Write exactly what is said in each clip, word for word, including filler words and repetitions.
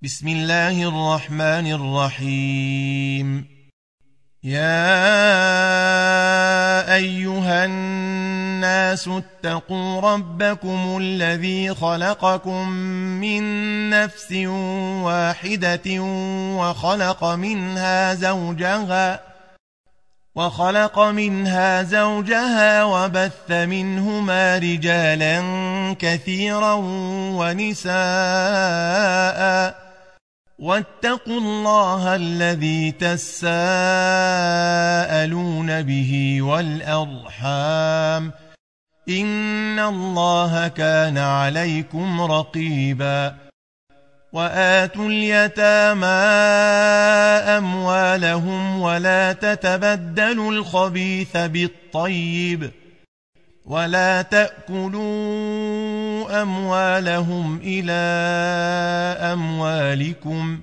بسم الله الرحمن الرحيم. يا أيها الناس اتقوا ربكم الذي خلقكم من نفس واحدة وخلق منها زوجها وخلق منها زوجها وبث منهما رجالا كثيرا ونساء واتقوا الله الذي تساءلون به والأرحام إن الله كان عليكم رقيبا. وآتوا اليتامى أموالهم ولا تتبدلوا الخبيث بالطيب ولا تأكلوا أموالهم إلى أموالكم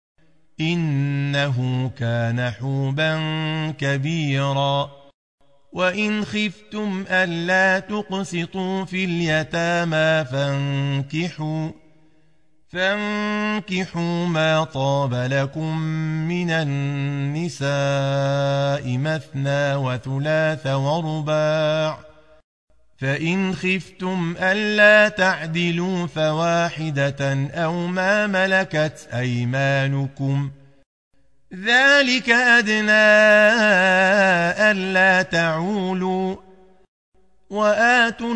إنه كان حوبا كبيرا. وإن خفتم ألا تقسطوا في اليتامى فانكحوا فانكحوا ما طاب لكم من النساء مثنى وثلاث ورباع، فإن خفتم ألا تعدلوا فواحدة أو ما ملكت أيمانكم ذلك أدنى ألا تعولوا. وآتوا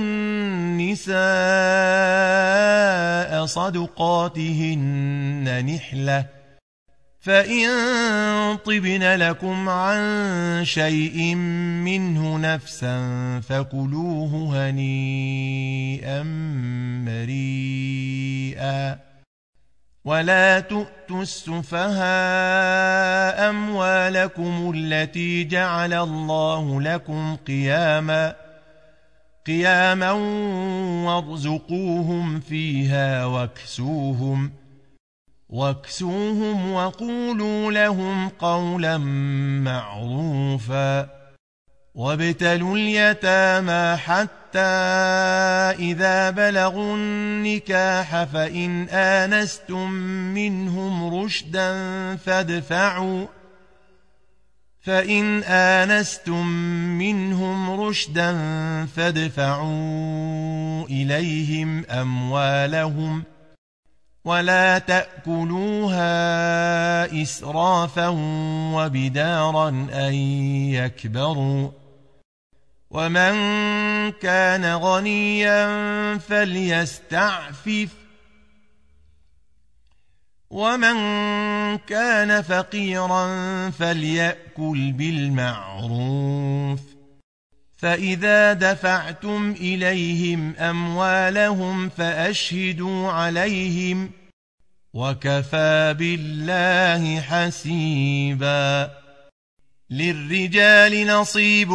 النساء صدقاتهن نحلة فإن طبن لكم عن شيء منه نفسا فكلوه هنيئا مريئا. ولا تؤتوا السفهاء أموالكم التي جعل الله لكم قياما قياما وارزقوهم فيها واكسوهم واكسوهم وقولوا لهم قولا معروفا. وابتلوا اليتامى حتى إذا بلغوا النكاح فإن آنستم منهم رشدا فادفعوا فإن آنستم منهم رشدا فادفعوا إليهم أموالهم ولا تأكلوها إسرافا وبدارا أن يكبروا. ومن كان غنيا فليستعفف ومن كان فقيرا فليأكل بالمعروف. فإذا دفعتم إليهم أموالهم فأشهدوا عليهم وكفى بالله حسيبا. للرجال نصيب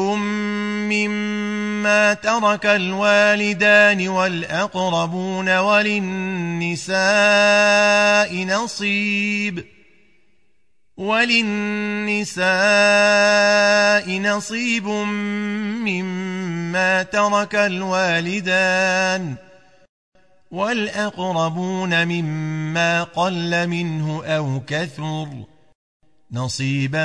مما ترك الوالدان والأقربون وللنساء نصيب وللنساء نصيب مما ترك الوالدان والأقربون مما قل منه أو كثر نصيبا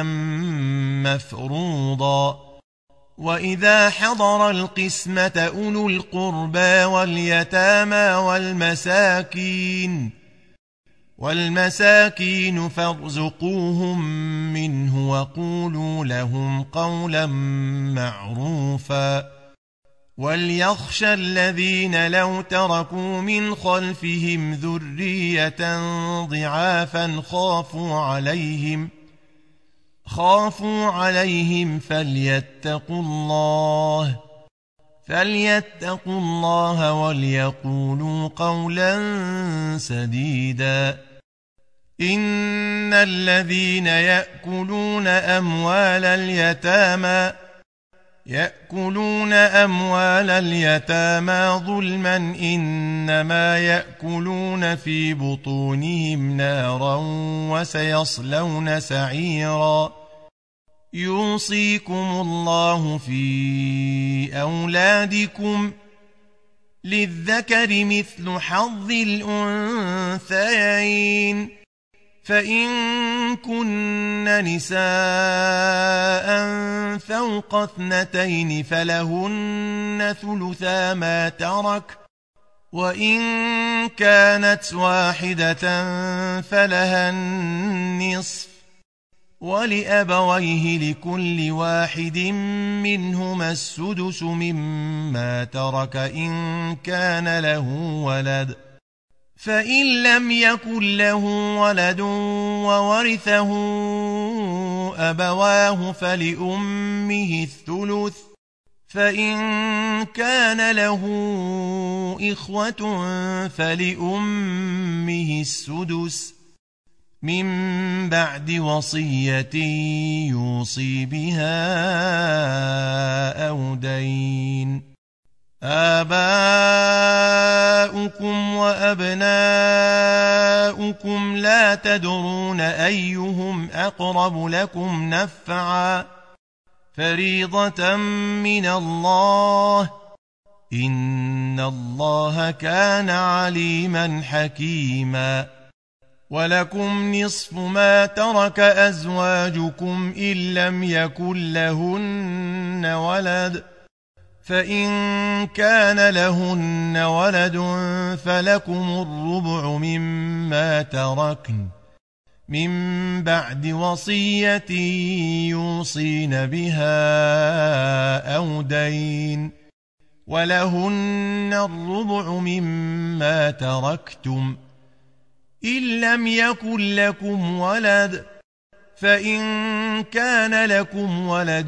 مفروضا. وإذا حضر القسمة أولو القربى واليتامى والمساكين والمساكين فارزقوهم منه وقولوا لهم قولا معروفا. وليخشى الذين لو تركوا من خلفهم ذرية ضعافا خافوا عليهم خافوا عليهم فليتقوا الله فليتقوا الله وليقولوا قولا سديدا. إن الذين يأكلون أموال اليتامى يأكلون أموال اليتامى ظلما إنما يأكلون في بطونهم نارا وسيصلون سعيرا. يوصيكم الله في أولادكم للذكر مثل حظ الأنثيين فإن كن نساء فوق اثنتين فلهن ثلثا ما ترك، وإن كانت واحدة فلها النصف، ولأبويه لكل واحد منهما السدس مما ترك إن كان له ولد، فإن لم يكن له ولد وورثه أبواه فلأمه الثلث، فإن كان له إخوة فلأمه السدس من بعد وصية يوصي بها أو دين. آباؤكم وأبناؤكم لا تدرون أيهم أقرب لكم نفعا، فريضة من الله، إن الله كان عليما حكيما. ولكم نصف ما ترك أزواجكم إن لم يكن لهن ولد، فإن كان لهن ولد فلكم الربع مما تركن من بعد وصية يوصين بها أو دين، ولهن الربع مما تركتم إن لم يكن لكم ولد، فإن كان لكم ولد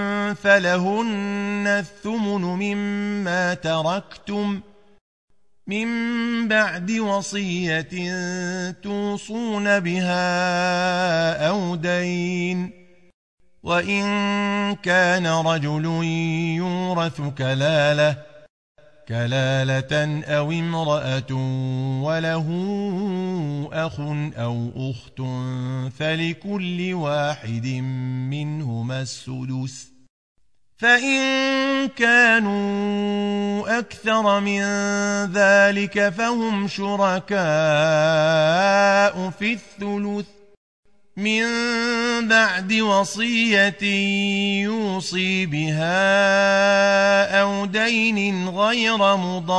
فلهن الثمن مما تركتم من بعد وصية توصون بها أو دين. وإن كان رجل يورث كلالة كلالة أو امرأة وله أخ أو أخت فلكل واحد منهما السدس، فإن كانوا أكثر من ذلك فهم شركاء في الثلث من بعد وصية يوصي بها أو دين غير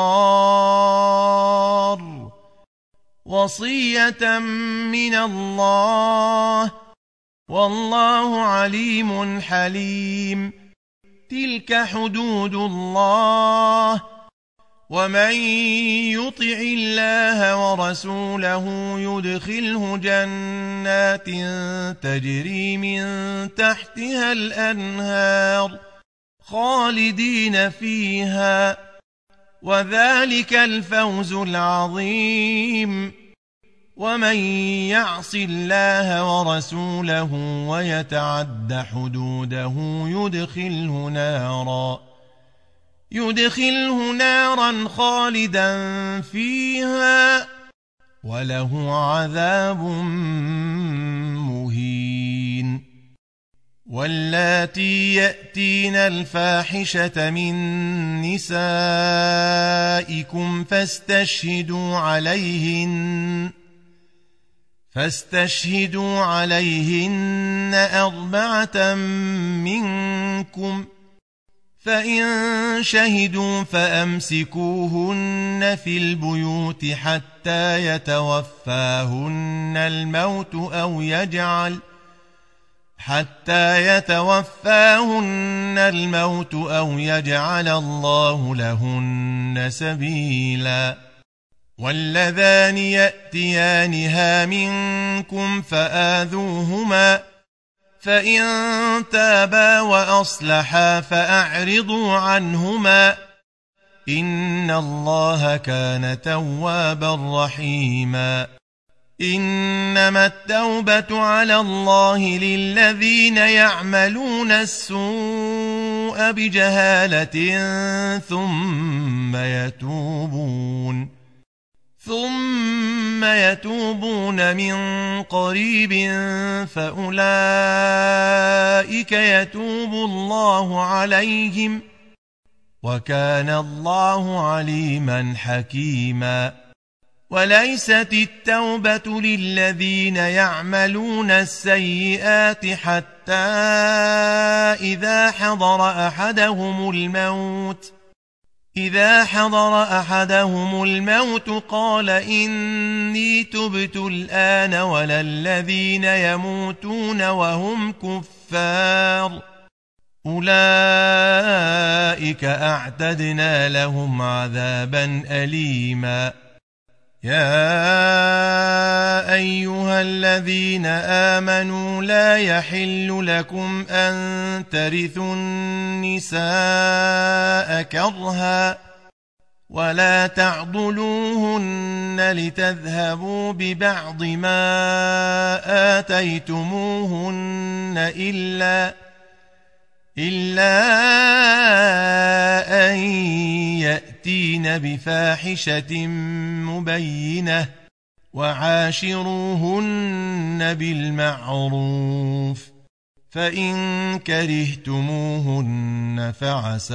مضار، وصية من الله، والله عليم حليم. تلك حدود الله، ومن يطع الله ورسوله يدخله جنات تجري من تحتها الأنهار خالدين فيها، وذلك الفوز العظيم. ومن يعص الله ورسوله ويتعد حدوده يدخله نارا يدخله نارا خالدا فيها وله عذاب مهين. واللاتي يأتين الفاحشة من نسائكم فاستشهدوا عليهن فاستشهدوا عليهن أربعة منكم، فإن شهدوا فأمسكوهن في البيوت حتى يتوفاهن الموت أو يجعل حتى يتوفاهن الموت أو يجعل الله لهن سبيلا. واللذان يأتيانها منكم فآذوهما، فإن تابا وأصلحا فأعرضوا عنهما، إن الله كان توابا رحيما. إنما التوبة على الله للذين يعملون السوء بجهالة ثم يتوبون ثم يتوبون من قريب فأولئك يتوب الله عليهم، وكان الله عليما حكيما. وليست التوبة للذين يعملون السيئات حتى إذا حضر أحدهم الموت إذا حضر أحدهم الموت قال إني تبت الآن ولا الذين يموتون وهم كفار أولئك أعتدنا لهم عذابا أليما يا أيها الذين آمنوا لا يحل لكم أن ترثوا النساء كرها ولا تعضلوهن لتذهبوا ببعض ما آتيتموهن إلا إلا أن يأتين بفاحشة مبينة وعاشروهن بالمعروف فإن كرهتموهن فعسى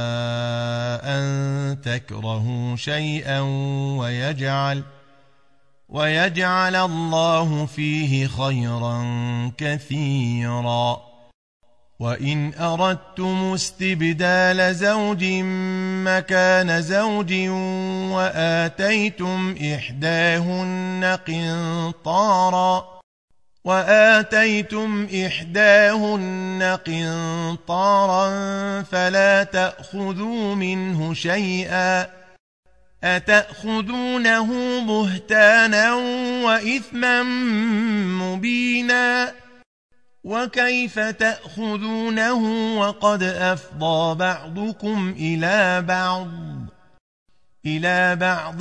أن تكرهوا شيئا ويجعل ويجعل الله فيه خيرا كثيرا وإن أردتم استبدال زوج مكان زوج وآتيتم إحداهن قنطارا وآتيتم إحداهن قنطارا فلا تأخذوا منه شيئا أتأخذونه بهتانا وإثما مبينا وكيف تأخذونه وقد أفضى بعضكم إلى بعض إلى بعض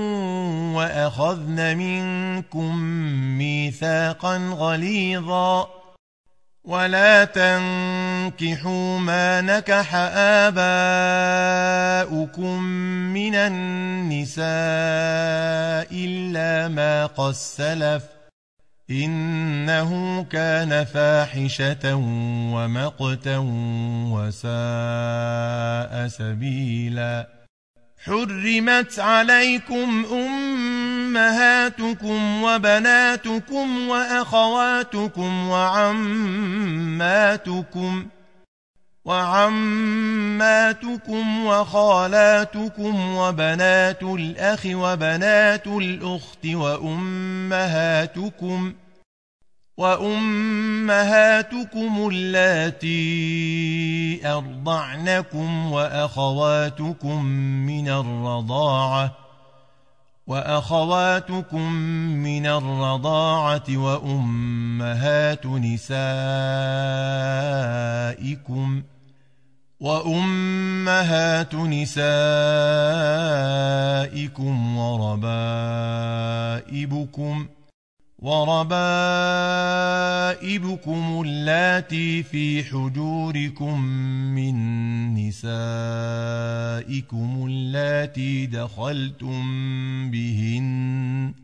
وأخذن منكم ميثاقا غليظا ولا تنكحوا ما نكح آباؤكم من النساء إلا ما قد سلف إنه كان فاحشة ومقتا وساء سبيلا حرمت عليكم أمهاتكم وبناتكم وأخواتكم وعماتكم وعماتكم وخالاتكم وبنات الأخ وبنات الأخت وأمهاتكم وأمهاتكم اللاتي أرضعنكم وأخواتكم من الرضاعة وأخواتكم من الرضاعة وأمهات نسائكم وأمهات نسائكم وربائبكم وربائبكم اللاتي في حجوركم من نسائكم اللاتي دخلتم بهن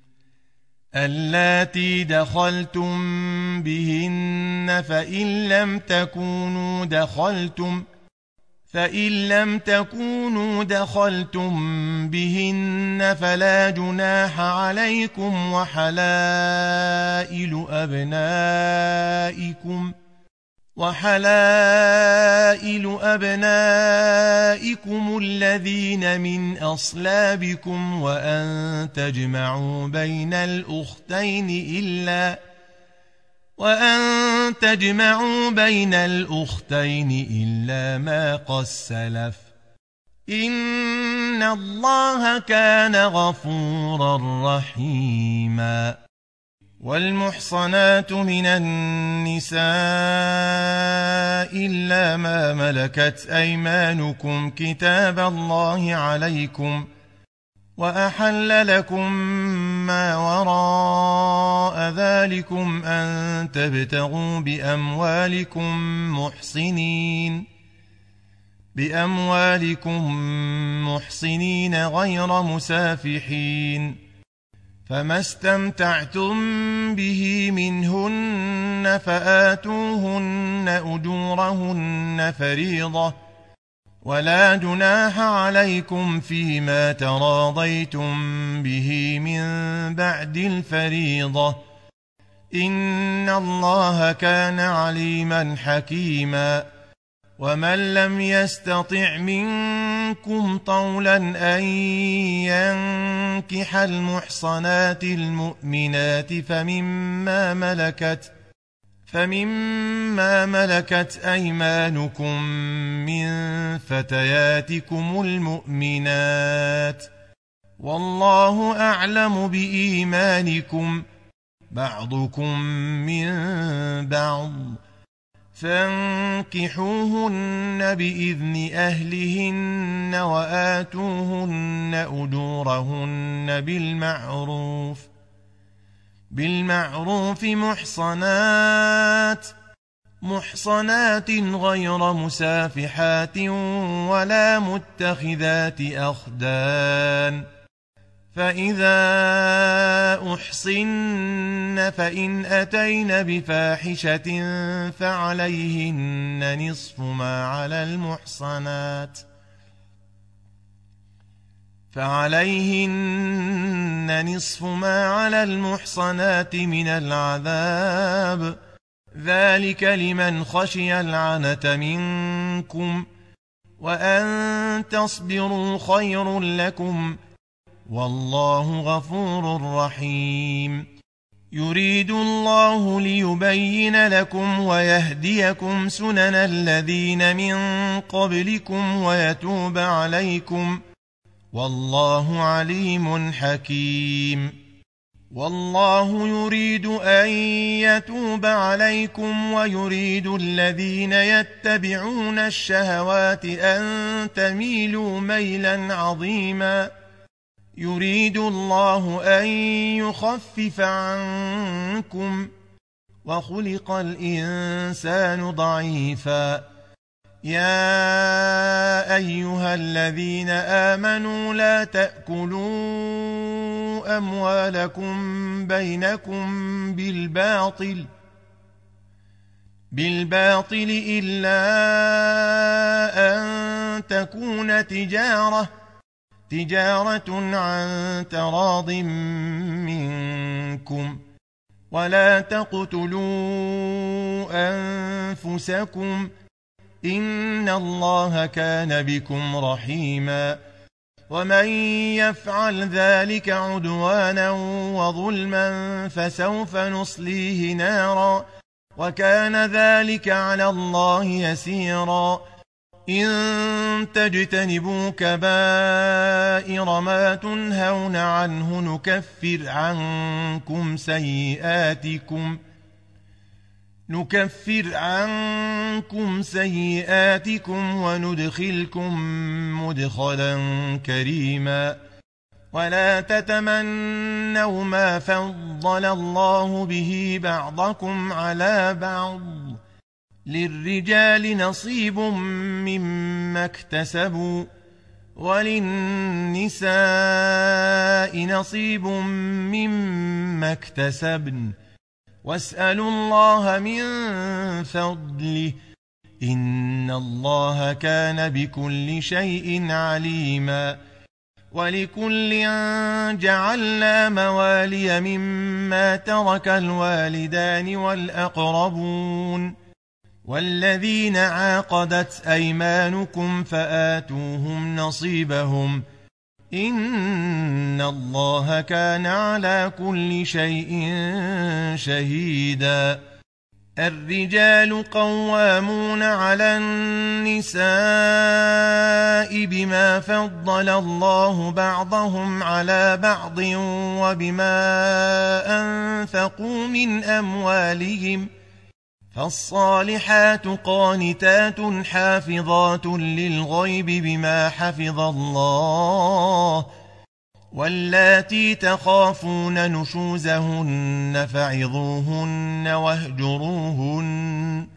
اللاتي دخلتم بهن فإن لم تكونوا دخلتم فإن لم تكونوا دخلتم بهن فلا جناح عليكم وحلائل أبنائكم وحلائل أبنائكم الذين من أصلابكم وأن تجمعوا بين الأختين إلا وأن تجمعوا بين الأختين إلا ما قد سلف إن الله كان غفورا رحيما والمحصنات من النساء إلا ما ملكت أيمانكم كتاب الله عليكم وأحل لكم ما وراء ذلكم أن تبتغوا بأموالكم محصنين بأموالكم محصنين غير مسافحين فما استمتعتم به منهن فآتوهن أجورهن فريضة ولا جناح عليكم فيما تراضيتم به من بعد الفريضة إن الله كان عليما حكيما ومن لم يستطع منكم طولا أن ينكح المحصنات المؤمنات فمما ملكت فمما ملكت أيمانكم من فتياتكم المؤمنات والله أعلم بإيمانكم بعضكم من بعض فانكحوهن بإذن أهلهن وآتوهن أجورهن بالمعروف بالمعروف محصنات محصنات غير مسافحات ولا متخذات أخدان فإذا أحصن فإن أتين بفاحشة فعليهن نصف ما على المحصنات فعليهن نصف ما على المحصنات من العذاب ذلك لمن خشي العنة منكم وأن تصبروا خير لكم والله غفور رحيم يريد الله ليبين لكم ويهديكم سنن الذين من قبلكم ويتوب عليكم والله عليم حكيم والله يريد أن يتوب عليكم ويريد الذين يتبعون الشهوات أن تميلوا ميلا عظيما يريد الله أن يخفف عنكم وخلق الإنسان ضعيفا يا أيها الذين آمنوا لا تأكلوا أموالكم بينكم بالباطل بالباطل إلا أن تكون تجارة تجارة عن تراض منكم ولا تقتلوا أنفسكم إن الله كان بكم رحيما ومن يفعل ذلك عدوانا وظلما فسوف نصليه نارا وكان ذلك على الله يسيرا إن تجتنبوا كبائر ما تنهون عنه نكفر عنكم سيئاتكم نكفر عنكم سيئاتكم وندخلكم مدخلا كريما ولا تتمنوا ما فضل الله به بعضكم على بعض للرجال نصيب مما اكتسبوا وللنساء نصيب مما اكتسبن واسألوا الله من فضله إن الله كان بكل شيء عليما ولكل جعلنا موالي مما ترك الوالدان والأقربون والذين عاقدت أيمانكم فآتوهم نصيبهم إن الله كان على كل شيء شهيدا الرجال قوامون على النساء بما فضل الله بعضهم على بعض وبما أنفقوا من أموالهم فالصالحات قانتات حافظات للغيب بما حفظ الله واللاتي تخافون نشوزهن فعظوهن واهجروهن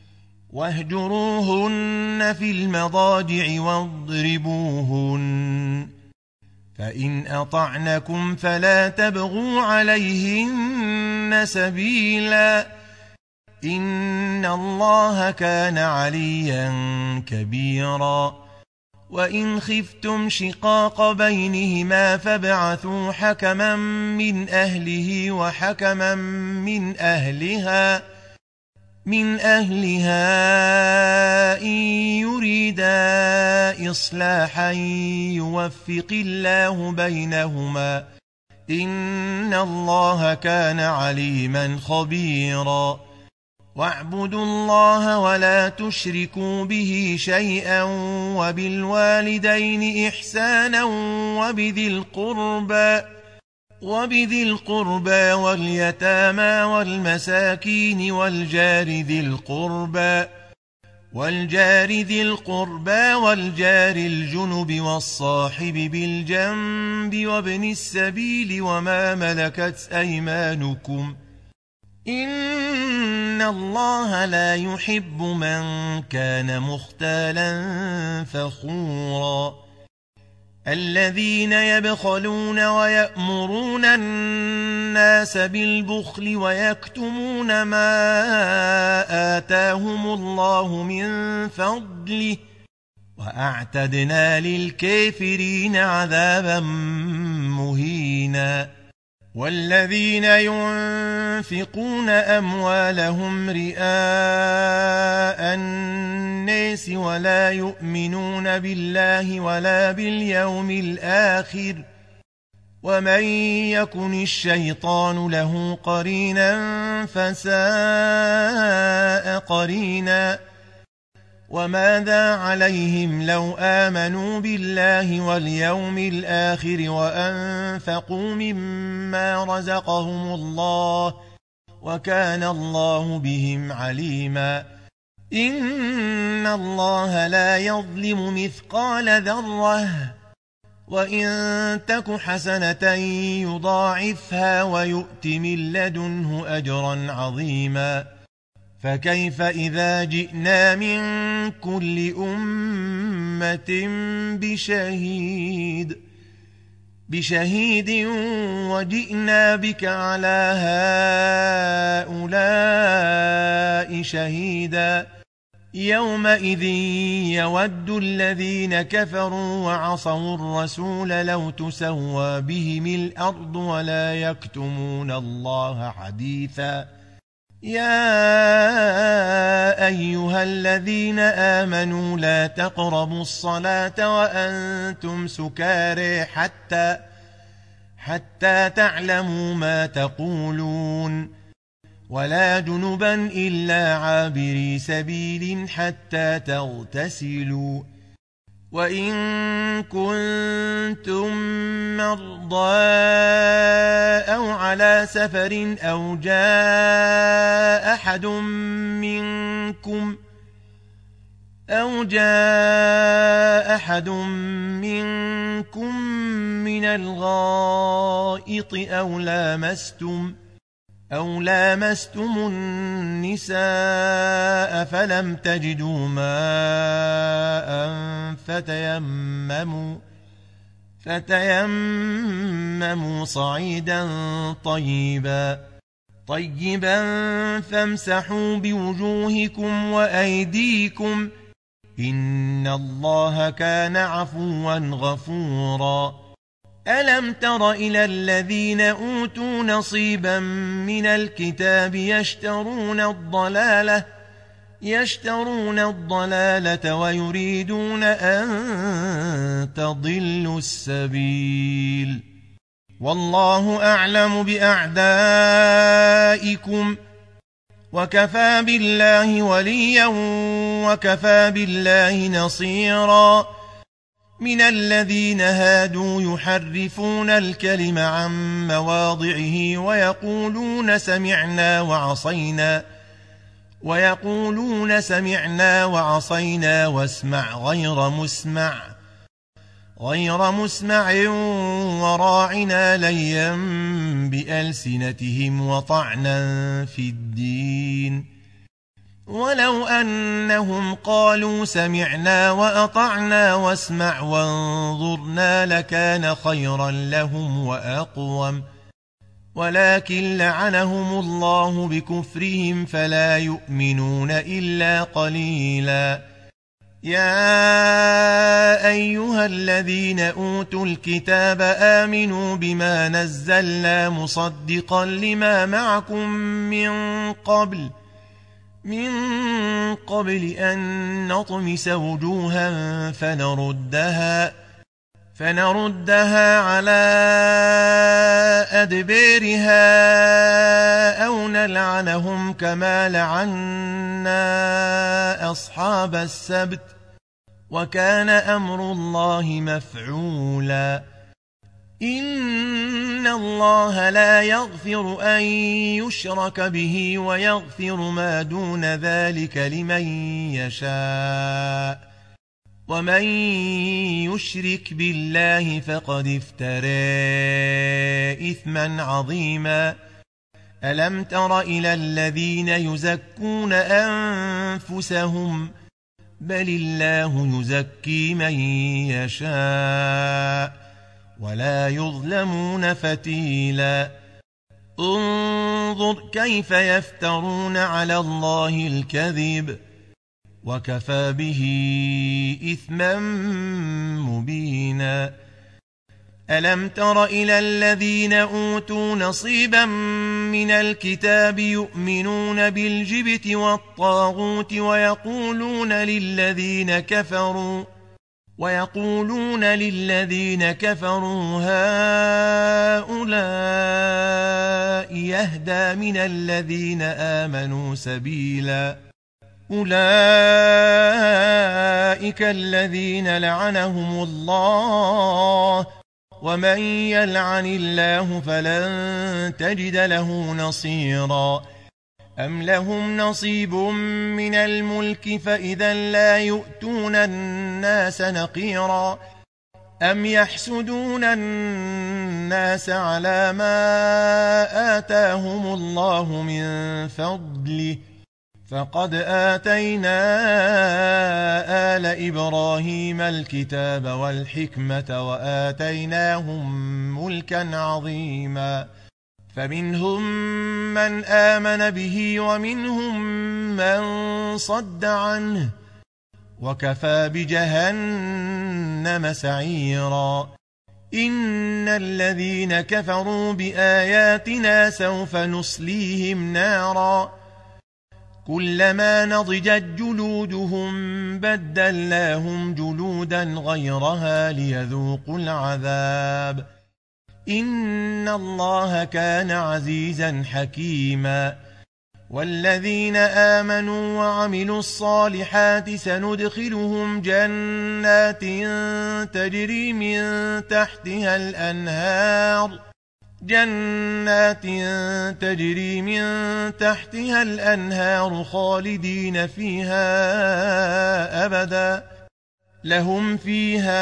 واهجروهن في المضاجع واضربوهن فإن أطعنكم فلا تبغوا عليهن سبيلا إن الله كان عليا كبيرا وإن خفتم شقاق بينهما فابعثوا حكما من أهله وحكما من أهلها من أهلها إن يريدا إصلاحا يوفق الله بينهما إن الله كان عليما خبيرا واعبدوا الله ولا تشركوا به شيئا وبالوالدين إحسانا وبذي القربى وبذي القربى واليتامى والمساكين والجار ذي القربى والجار ذي القربى والجار الجنب والصاحب بالجنب وابن السبيل وما ملكت أيمانكم إن الله لا يحب من كان مختالا فخورا الذين يبخلون ويأمرون الناس بالبخل ويكتمون ما آتاهم الله من فضله وأعتدنا للكافرين عذابا مهينا والذين ينفقون أموالهم رئاء الناس ولا يؤمنون بالله ولا باليوم الآخر ومن يكن الشيطان له قرينا فساء قرينا وماذا عليهم لو آمنوا بالله واليوم الآخر وأنفقوا مما رزقهم الله وكان الله بهم عليما إن الله لا يظلم مثقال ذرة وإن تك حسنة يضاعفها ويؤت من لدنه أجرا عظيما فكيف إذا جئنا من كل أمة بشهيد بشهيد وجئنا بك على هؤلاء شهيدا يومئذ يود الذين كفروا وعصوا الرسول لو تسوى بهم الأرض ولا يكتمون الله حديثا يا أيها الذين آمنوا لا تقربوا الصلاة وأنتم سكارى حتى حتى تعلموا ما تقولون ولا جنبا إلا عابري سبيل حتى تغتسلوا وإن كنتم مرضى أو على سفر أو جاء أحد منكم أو جاء أحد منكم من الغائط أو لامستم أو لامستم النساء فلم تجدوا ماء فتيمموا فتيمموا صعيدا طيبا طيبا فامسحوا بوجوهكم وأيديكم إن الله كان عفوا غفورا ألم تر إلى الذين أوتوا نصيبا من الكتاب يشترون الضلالة يشترون الضلالة ويريدون أن تضلوا السبيل والله أعلم بأعدائكم وكفى بالله وليا وكفى بالله نصيرا من الذين هادوا يحرفون الكلم عن مواضعه ويقولون سمعنا وعصينا ويقولون سمعنا وعصينا واسمع غير مسمع غير مسمع وراعنا ليا بألسنتهم وطعنا في الدين ولو أنهم قالوا سمعنا وأطعنا واسمع وانظرنا لكان خيرا لهم وأقوم ولكن لعنهم الله بكفرهم فلا يؤمنون إلا قليلا يا أيها الذين أوتوا الكتاب آمنوا بما نزلنا مصدقا لما معكم من قبل من قبل أن نطمس وجوها فنردها فنردها على أدبارها أو نلعنهم كما لعنا أصحاب السبت وكان أمر الله مفعولا إن الله لا يغفر أن يشرك به ويغفر ما دون ذلك لمن يشاء ومن يشرك بالله فقد افترى إثما عظيما ألم تر إلى الذين يزكون أنفسهم بل الله يزكي من يشاء ولا يظلمون فتيلا انظر كيف يفترون على الله الكذب وكفى به إثما مبينا ألم تر إلى الذين أوتوا نصيبا من الكتاب يؤمنون بالجبت والطاغوت ويقولون للذين كفروا ويقولون للذين كفروا هؤلاء يهدى من الذين آمنوا سبيلا أولئك الذين لعنهم الله ومن يلعن الله فلن تجد له نصيرا أم لهم نصيب من الملك فإذا لا يؤتون الناس نقيرا أم يحسدون الناس على ما آتاهم الله من فضله فقد آتينا آل إبراهيم الكتاب والحكمة وآتيناهم ملكا عظيما فمنهم من آمن به ومنهم من صد عنه وكفى بجهنم سعيرا إن الذين كفروا بآياتنا سوف نصليهم نارا كلما نضجت جلودهم بدلناهم جلودا غيرها ليذوقوا العذاب إن الله كان عزيزا حكيما والذين آمنوا وعملوا الصالحات سندخلهم جنات تجري من تحتها الأنهار جنات تجري من تحتها الأنهار خالدين فيها أبدا لهم فيها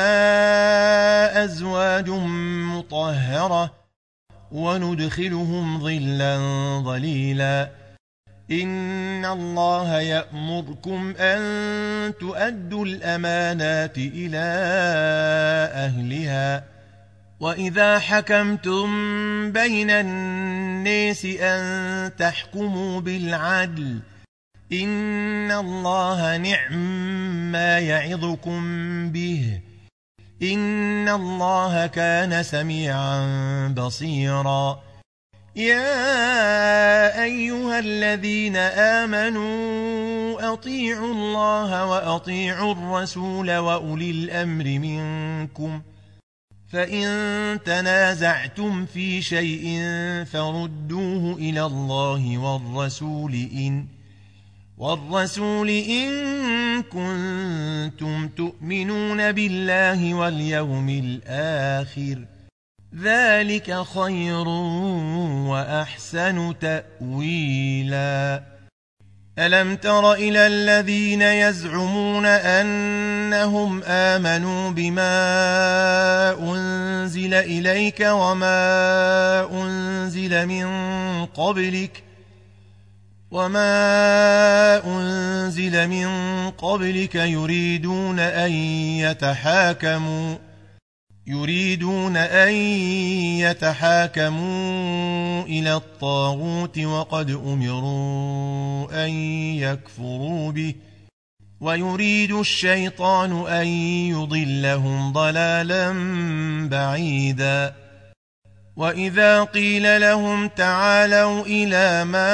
أزواج مطهرة وندخلهم ظلا ظليلا إن الله يأمركم أن تؤدوا الأمانات إلى أهلها وإذا حكمتم بين الناس أن تحكموا بالعدل إن الله نعم ما يعظكم به إن الله كان سميعا بصيرا يا أيها الذين آمنوا أطيعوا الله وأطيعوا الرسول وأولي الأمر منكم فإن تنازعتم في شيء فردوه إلى الله والرسول إن والرسول إن كنتم تؤمنون بالله واليوم الآخر ذلك خير وأحسن تأويلا ألم تر إلى الذين يزعمون أنهم آمنوا بما أنزل إليك وما أنزل من قبلك وما أنزل من قبلك يريدون أن يتحاكموا يريدون أن يتحاكموا إلى الطاغوت وقد أمروا أن يكفروا به ويريد الشيطان أن يضلهم ضلالا بعيدا وإذا قيل لهم تعالوا إلى ما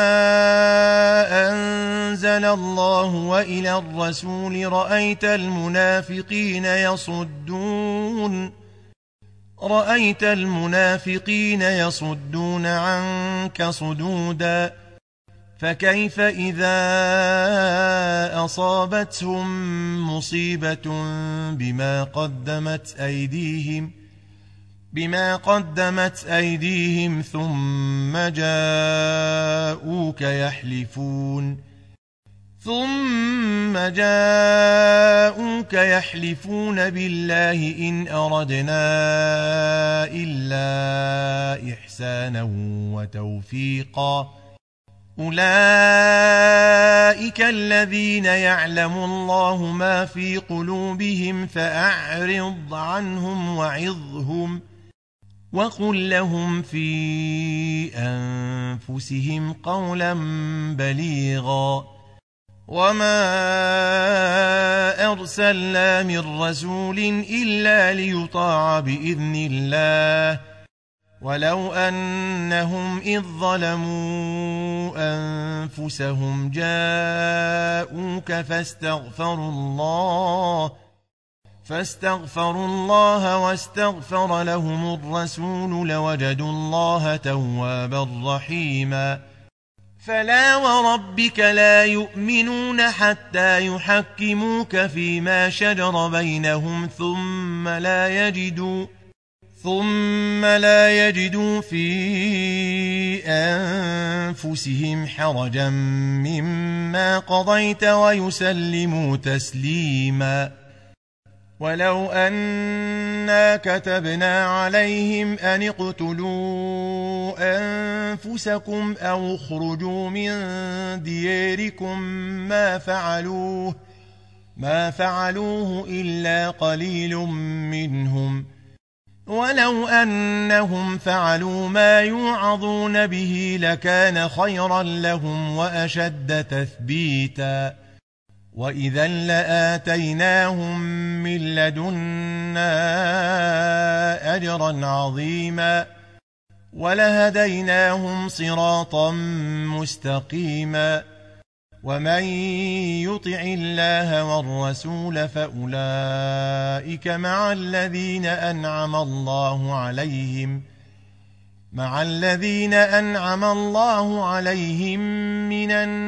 أنزل الله وإلى الرسول رأيت المنافقين يصدون رأيت المنافقين يصدون عنك صدودا فكيف إذا أصابتهم مصيبة بما قدمت أيديهم بما قدمت أيديهم ثم جاءوك يحلفون ثم جاءوك يحلفون بالله إن أردنا إلا إحسانا وتوفيقا أولئك الذين يعلم الله ما في قلوبهم فأعرض عنهم وعظهم وقل لهم في أنفسهم قولا بليغا وما أرسلنا من رسول إلا ليطاع بإذن الله ولو أنهم إذ ظلموا أنفسهم جاءوك فاستغفروا الله فاستغفروا الله واستغفر لهم الرسول لوجدوا الله توابا رحيما فلا وربك لا يؤمنون حتى يحكموك فيما شجر بينهم ثم لا يجدوا ثم لا يجدوا في أنفسهم حرجا مما قضيت ويسلموا تسليما ولو أنا كتبنا عليهم أن اقتلوا أنفسكم أو اخرجوا من دياركم ما فعلوه ما فعلوه إلا قليل منهم ولو أنهم فعلوا ما يوعظون به لكان خيرا لهم وأشد تثبيتا وإذا لآتيناهم من لدنا أجرا عظيما ولهديناهم صراطا مستقيما ومن يطع الله والرسول فأولئك مع الذين أنعم الله عليهم مع الذين أنعم الله عليهم من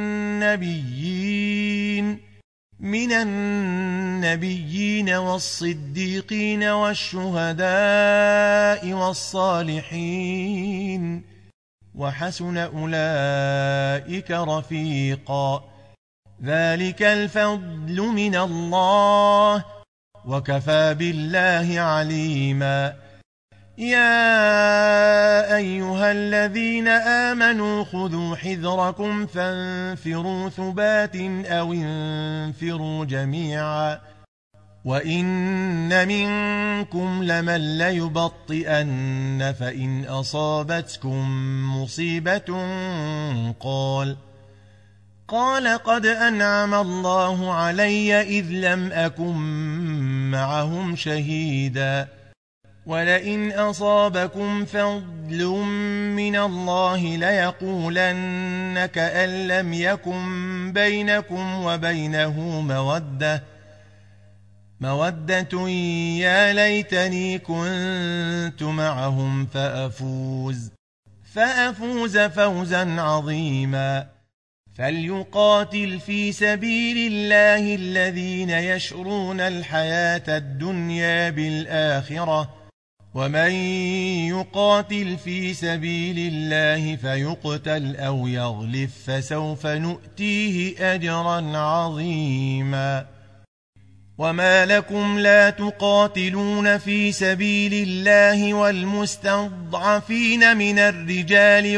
النبيين من النبيين والصديقين والشهداء والصالحين وحسن أولئك رفيقا ذلك الفضل من الله وكفى بالله عليما يا أيها الذين آمنوا خذوا حذركم فانفروا ثبات أو انفروا جميعا وإن منكم لمن ليبطئن فإن أصابتكم مصيبة قال قال قد أنعم الله علي إذ لم أكن معهم شهيدا ولئن أصابكم فضل من الله ليقولن كأن لم يكن بينكم وبينه مودة مودة يا ليتني كنت معهم فأفوز فأفوز فوزا عظيما فليقاتل في سبيل الله الذين يشرون الحياة الدنيا بالآخرة ومن يقاتل في سبيل الله فيقتل أو يغلف فسوف نؤتيه أجرا عظيما وما لكم لا تقاتلون في سبيل الله والمستضعفين من الرجال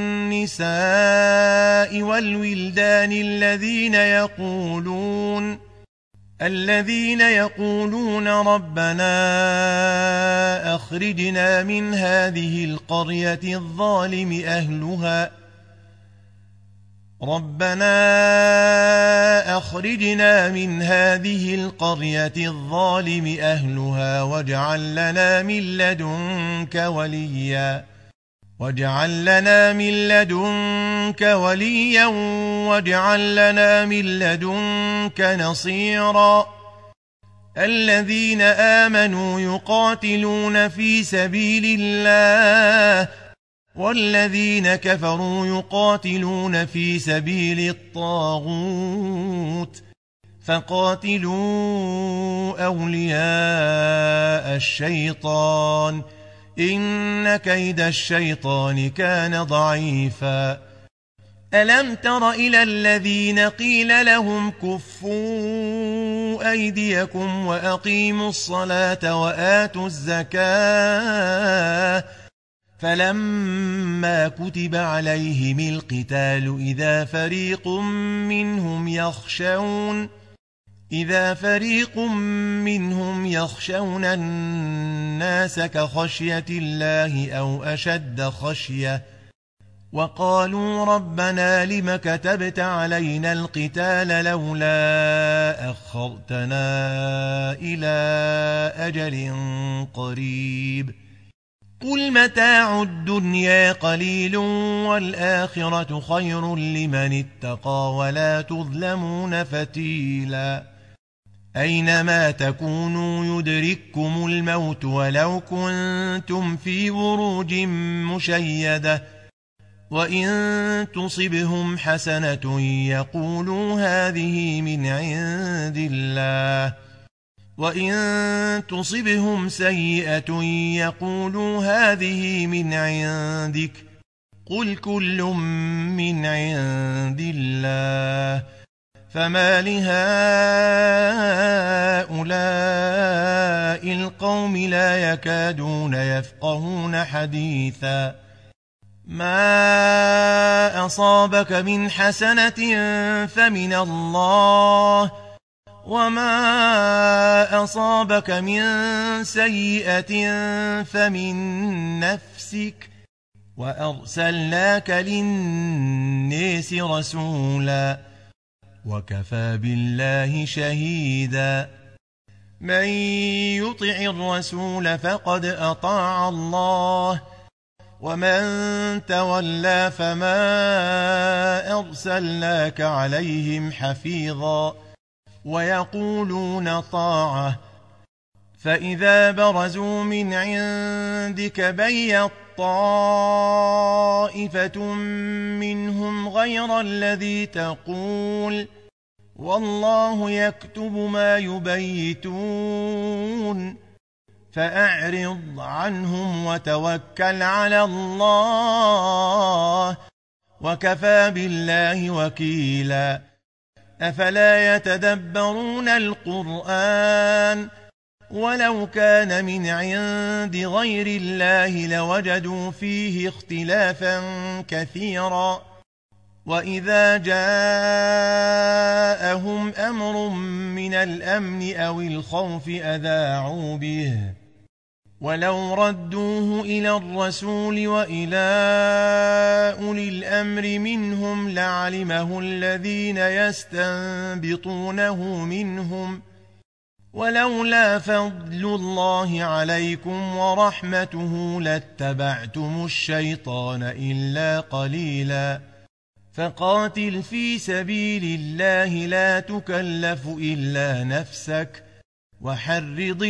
والنساء والولدان الذين يقولون الذين يقولون ربنا أخرجنا من هذه القرية الظالم أهلها ربنا أخرجنا من هذه القرية الظالم أهلها واجعل لنا من لدنك وليا واجعل لنا من لدنك وليا واجعل لنا من لدنك نصيرا الذين آمنوا يقاتلون في سبيل الله والذين كفروا يقاتلون في سبيل الطاغوت فقاتلوا أولياء الشيطان إن كيد الشيطان كان ضعيفا ألم تر إلى الذين قيل لهم كفوا أيديكم وأقيموا الصلاة وآتوا الزكاة فلما كتب عليهم القتال إذا فريق منهم يخشون إذا فريق منهم يخشون الناس كخشية الله أو أشد خشية وقالوا ربنا لم كتبت علينا القتال لولا أخرتنا إلى أجل قريب قل متاع الدنيا قليل والآخرة خير لمن اتقى ولا تظلمون فتيلا أينما تكونوا يدرككم الموت ولو كنتم في بروج مشيدة وإن تصبهم حسنة يقولوا هذه من عند الله وإن تصبهم سيئة يقولوا هذه من عندك قل كل من عند الله فما لهؤلاء القوم لا يكادون يفقهون حديثا ما أصابك من حسنة فمن الله وما أصابك من سيئة فمن نفسك وأرسلناك للناس رسولا وكفى بالله شهيدا من يطع الرسول فقد أطاع الله ومن تولى فما أرسلناك عليهم حفيظا ويقولون طاعة فإذا برزوا من عندك بيت طائفة منهم غير الذي تقول والله يكتب ما يبيتون فأعرض عنهم وتوكل على الله وكفى بالله وكيلا أفلا يتدبرون القرآن ولو كان من عند غير الله لوجدوا فيه اختلافا كثيرا وإذا جاءهم أمر من الأمن أو الخوف أذاعوا به ولو ردوه إلى الرسول وإلى أولي الأمر منهم لعلمه الذين يستنبطونه منهم ولولا فضل الله عليكم ورحمته لاتبعتم الشيطان إلا قليلا فقاتل في سبيل الله لا تكلف إلا نفسك وحرض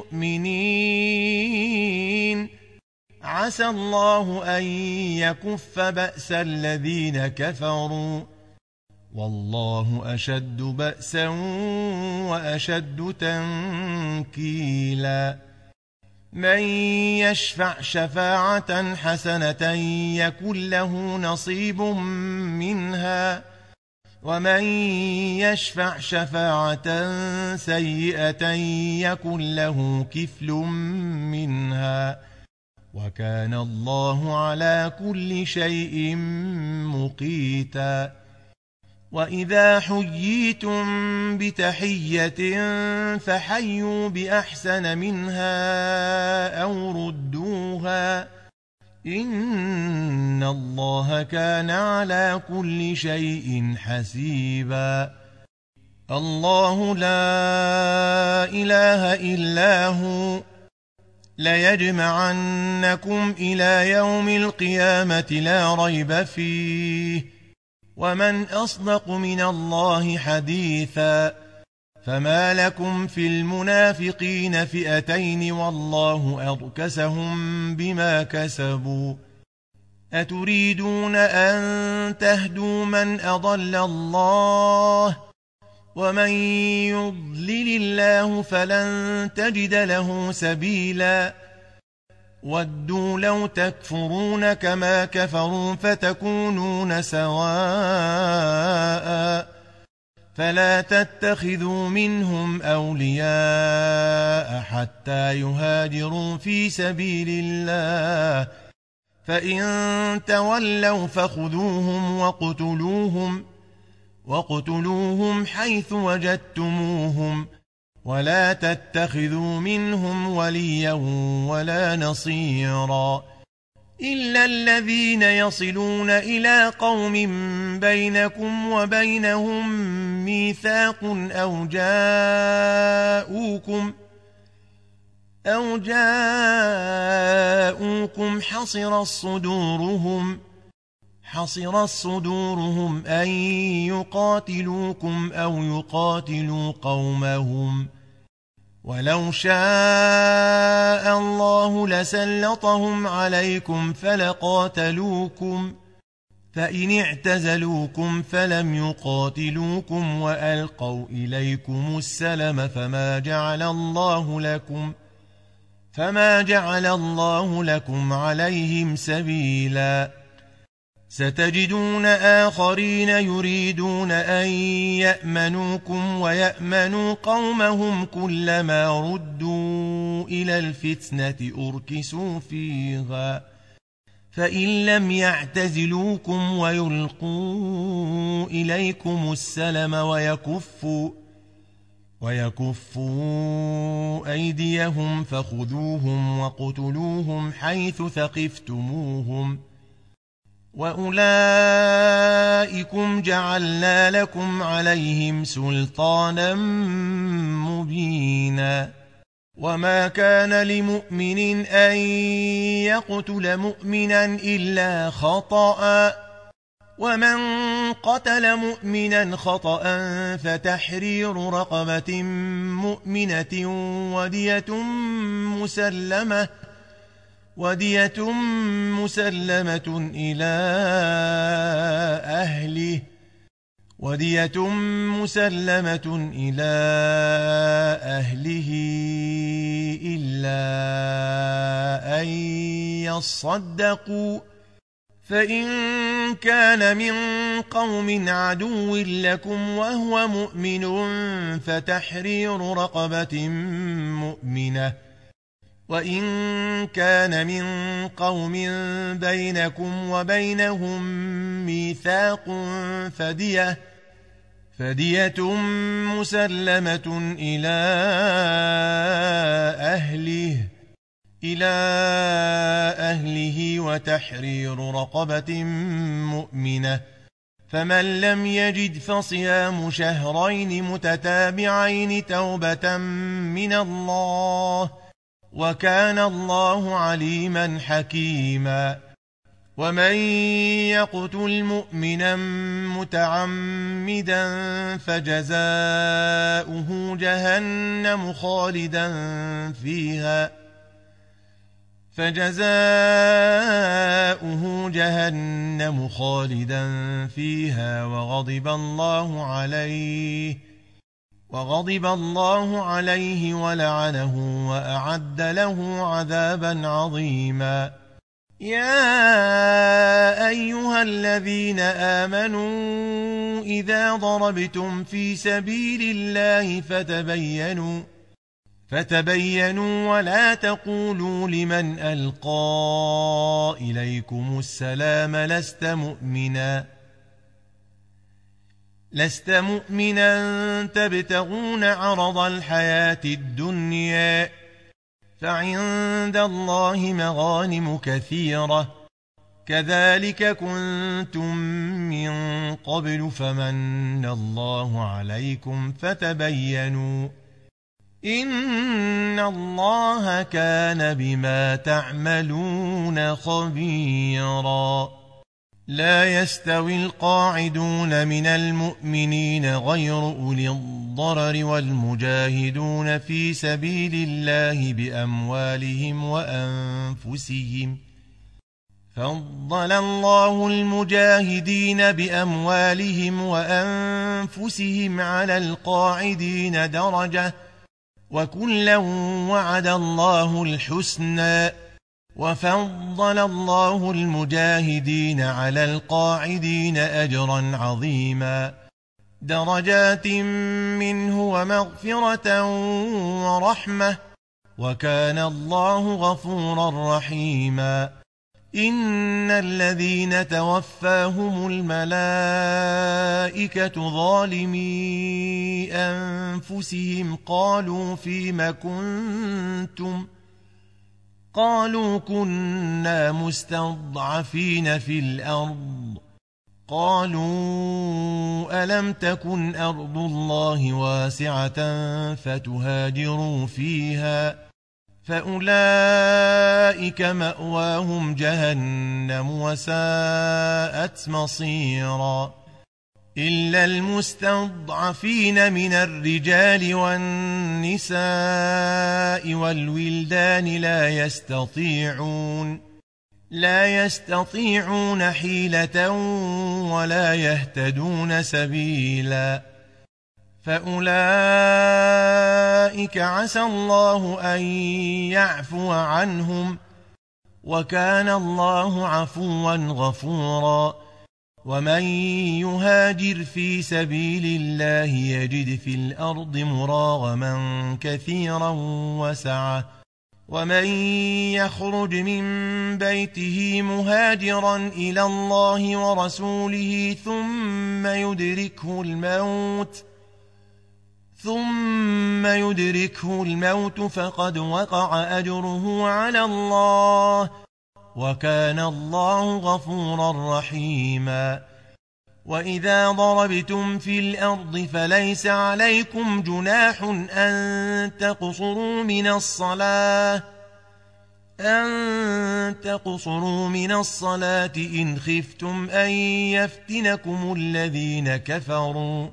المؤمنين عسى الله أن يكف بأس الذين كفروا والله أشد بأسا وأشد تنكيلا من يشفع شفاعة حسنة يكن له نصيب منها ومن يشفع شفاعة سيئة يكن له كفل منها وكان الله على كل شيء مقيتا وإذا حييتم بتحية فحيوا بأحسن منها أو ردوها إن الله كان على كل شيء حسيبا. الله لا إله إلا هو ليجمعنكم إلى يوم القيامة لا ريب فيه ومن أصدق من الله حديثا. فما لكم في المنافقين فئتين والله أركسهم بما كسبوا أتريدون أن تهدوا من أضل الله ومن يضلل الله فلن تجد له سبيلا. ودوا لو تكفرون كما كفروا فتكونون سواء فلا تتخذوا منهم أولياء حتى يهاجروا في سبيل الله فإن تولوا فخذوهم وقتلوهم وقتلوهم حيث وجدتموهم ولا تتخذوا منهم وليا ولا نصيرا إلا الذين يصلون إلى قوم بينكم وبينهم ميثاق أو جاءوكم أو جاءوكم حصر صدورهم حصر صدورهم أن يقاتلوكم أو يقاتلوا قومهم ولو شاء الله لسلطهم عليكم فلقاتلوكم فإن اعتزلوكم فلم يقاتلوكم وألقوا إليكم السلم فما جعل الله لكم فما جعل الله لكم عليهم سبيلا. ستجدون آخرين يريدون أن يأمنوكم ويأمنوا قومهم كلما ردوا إلى الفتنة أركسوا فيها فإن لم يعتزلوكم ويلقوا إليكم السلم ويكفوا ويكفوا أيديهم فخذوهم وقتلوهم حيث ثقفتموهم وأولئكم جعلنا لكم عليهم سلطانا مبينا. وما كان لمؤمن أن يقتل مؤمنا إلا خطأ ومن قتل مؤمنا خطأ فتحرير رقبة مؤمنة ودية مسلمة ودية مسلمة إلى أهله ودية مسلمة إلى أهله إلا أن يصدقوا فإن كان من قوم عدو لكم وهو مؤمن فتحرير رقبة مؤمنة وإن كان من قوم بينكم وبينهم ميثاق فدية فدية مسلمة إلى أهله إلى أهله وتحرير رقبة مؤمنة فمن لم يجد فصيام شهرين متتابعين توبة من الله وكان الله عليما حكيما. ومن يقتل مؤمنا متعمدا فجزاؤه جهنم خالدا فيها فجزاؤه جهنم خالدا فيها وغضب الله عليه وغضب الله عليه ولعنه وأعد له عذابا عظيما. يا أيها الذين آمنوا إذا ضربتم في سبيل الله فتبينوا فتبينوا ولا تقولوا لمن ألقى إليكم السلام لست مؤمنا لست مؤمنا تبتغون عرض الحياة الدنيا فعند الله مغانم كثيرة كذلك كنتم من قبل فمن الله عليكم فتبينوا إن الله كان بما تعملون خبيرا. لا يستوي القاعدون من المؤمنين غير أولي الضرر والمجاهدون في سبيل الله بأموالهم وأنفسهم فضل الله المجاهدين بأموالهم وأنفسهم على القاعدين درجة وكلا وعد الله الحسنى وفضل الله المجاهدين على القاعدين أجرا عظيما درجات منه ومغفرة ورحمة وكان الله غفورا رحيما. إن الذين توفاهم الملائكة ظالمي أنفسهم قالوا فيم كنتم قالوا كنا مستضعفين في الأرض قالوا ألم تكن أرض الله واسعة فتهاجروا فيها فأولئك مأواهم جهنم وساءت مصيرا. إلا المستضعفين من الرجال والنساء والولدان لا يستطيعون لا يستطيعون حيلة ولا يهتدون سبيلا فأولئك عسى الله أن يعفو عنهم وكان الله عفوا غفورا. ومن يهاجر في سبيل الله يجد في الأرض مراغما كثيرا وسعة ومن يخرج من بيته مهاجرا إلى الله ورسوله ثم يدركه الموت ثم يدركه الموت فقد وقع أجره على الله وكان الله غفورا رحيما. وإذا ضربتم في الأرض فليس عليكم جناح أن تقصروا من الصلاة أن تقصروا من الصلاة إن خفتم أن يفتنكم الذين كفروا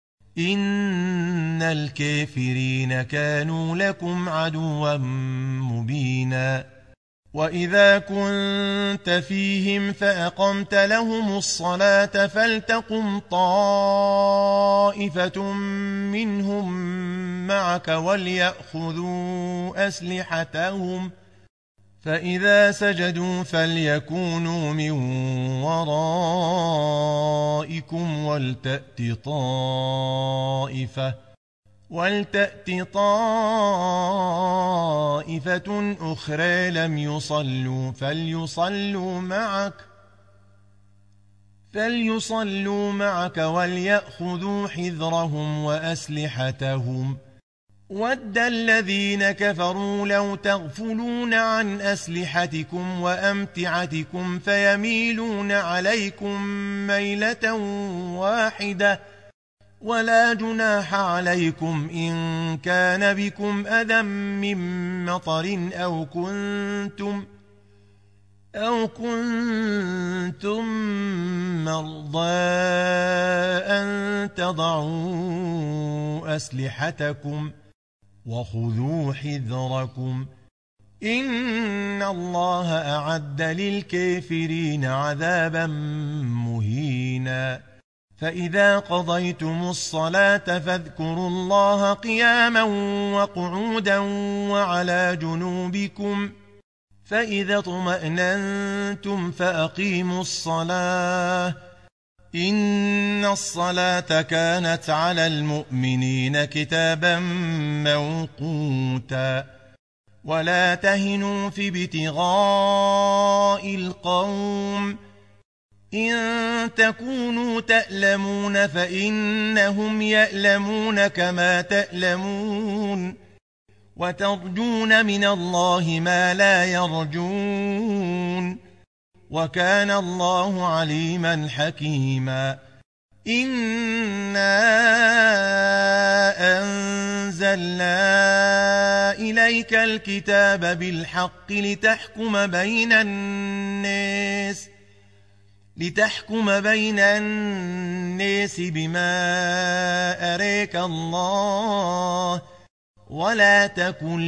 إن الكافرين كانوا لكم عدوا مبينا. وإذا كنت فيهم فأقمت لهم الصلاة فلتقم طائفة منهم معك وليأخذوا أسلحتهم فإذا سجدوا فليكونوا من ورائكم ولتأت طائفة ولتأت طائفة أخرى لم يصلوا فليصلوا معك فليصلوا معك وليأخذوا حذرهم وأسلحتهم ود الذين كفروا لو تغفلون عن أسلحتكم وأمتعتكم فيميلون عليكم ميلة واحدة ولا جناح عليكم إن كان بكم أذى من مطر أو كنتم أو كنتم مرضى أن تضعوا أسلحتكم وخذوا حذركم إن الله أعد للكافرين عذابا مهينا. فإذا قضيتم الصلاة فاذكروا الله قياما وقعودا وعلى جنوبكم فإذا اطمأننتم فأقيموا الصلاة إن الصلاة كانت على المؤمنين كتابا موقوتا. ولا تهنوا في ابتغاء القوم إن تكونوا تألمون فإنهم يألمون كما تألمون وترجون من الله ما لا يرجون وكان الله عليما حكيما إنا أنزلنا إليك الكتاب بالحق لتحكم بين الناس لتحكم بين الناس بما أريك الله ولا تكن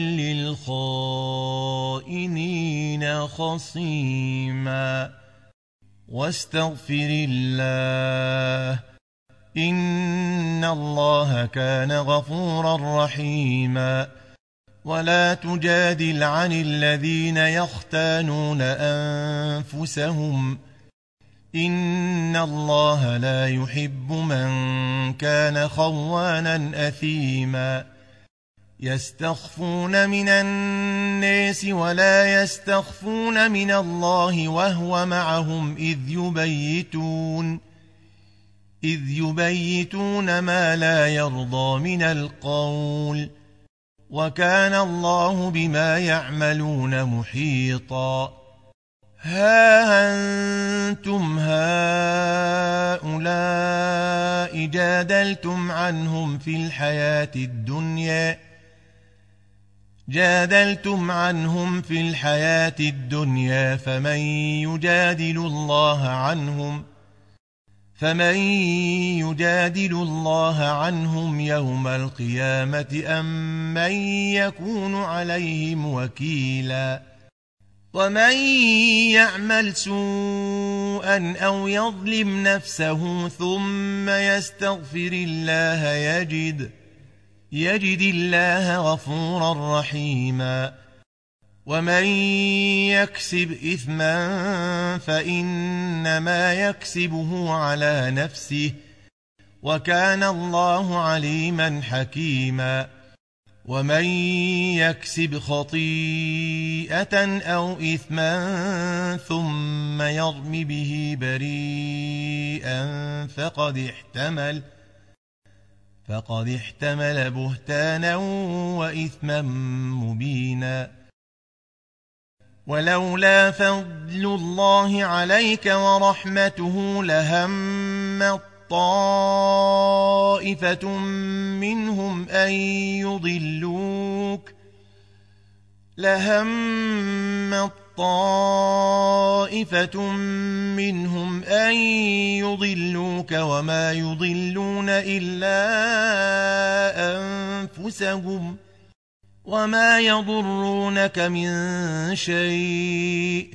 للخائنين خصيما واستغفر الله إن الله كان غفورا رحيما ولا تجادل عن الذين يختانون أنفسهم إن الله لا يحب من كان خوانا أثيما يستخفون من الناس ولا يستخفون من الله وهو معهم إذ يبيتون إذ يبيتون ما لا يرضى من القول وكان الله بما يعملون محيطا ها أنتم هؤلاء جادلتم عنهم في الحياة الدنيا جادلتم عنهم في الحياة الدنيا فمن يجادل الله عنهم فمن يجادل الله عنهم يوم القيامة أم من يكون عليهم وكيلا ومن يعمل سوءا أو يظلم نفسه ثم يستغفر الله يجد يجد الله غفورا رحيما ومن يكسب إثما فإنما يكسبه على نفسه وكان الله عليما حكيما ومن يكسب خطيئة أو إثما ثم يرم به بريئا فقد احتمل فقد احتمل بهتانا وإثما مبينا ولولا فضل الله عليك ورحمته لهم طائفة منهم أن يضلوك لهم طائفة منهم أن يضلوك وما يضلون إلا أنفسهم وما يضرونك من شيء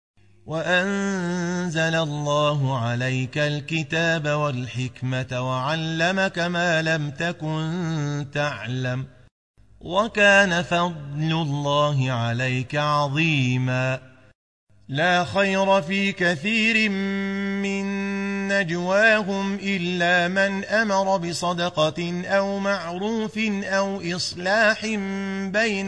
وأنزل الله عليك الكتاب والحكمة وعلمك ما لم تكن تعلم وكان فضل الله عليك عظيما لا خير في كثير من نجواهم إلا من أمر بصدقة أو معروف أو إصلاح بين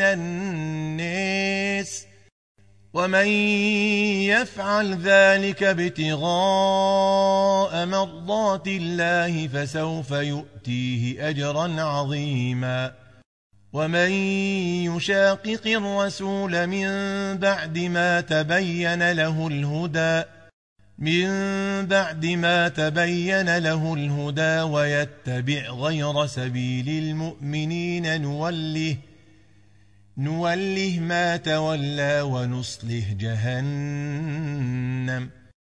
الناس ومن يفعل ذلك ابتغاء مرضات الله فسوف يؤتيه أجرا عظيما ومن يشاقق الرسول من بعد ما تبين له الهدى من بعد ما تبين له الهدى ويتبع غير سبيل المؤمنين نوله نوله ما تولى ونصله جهنم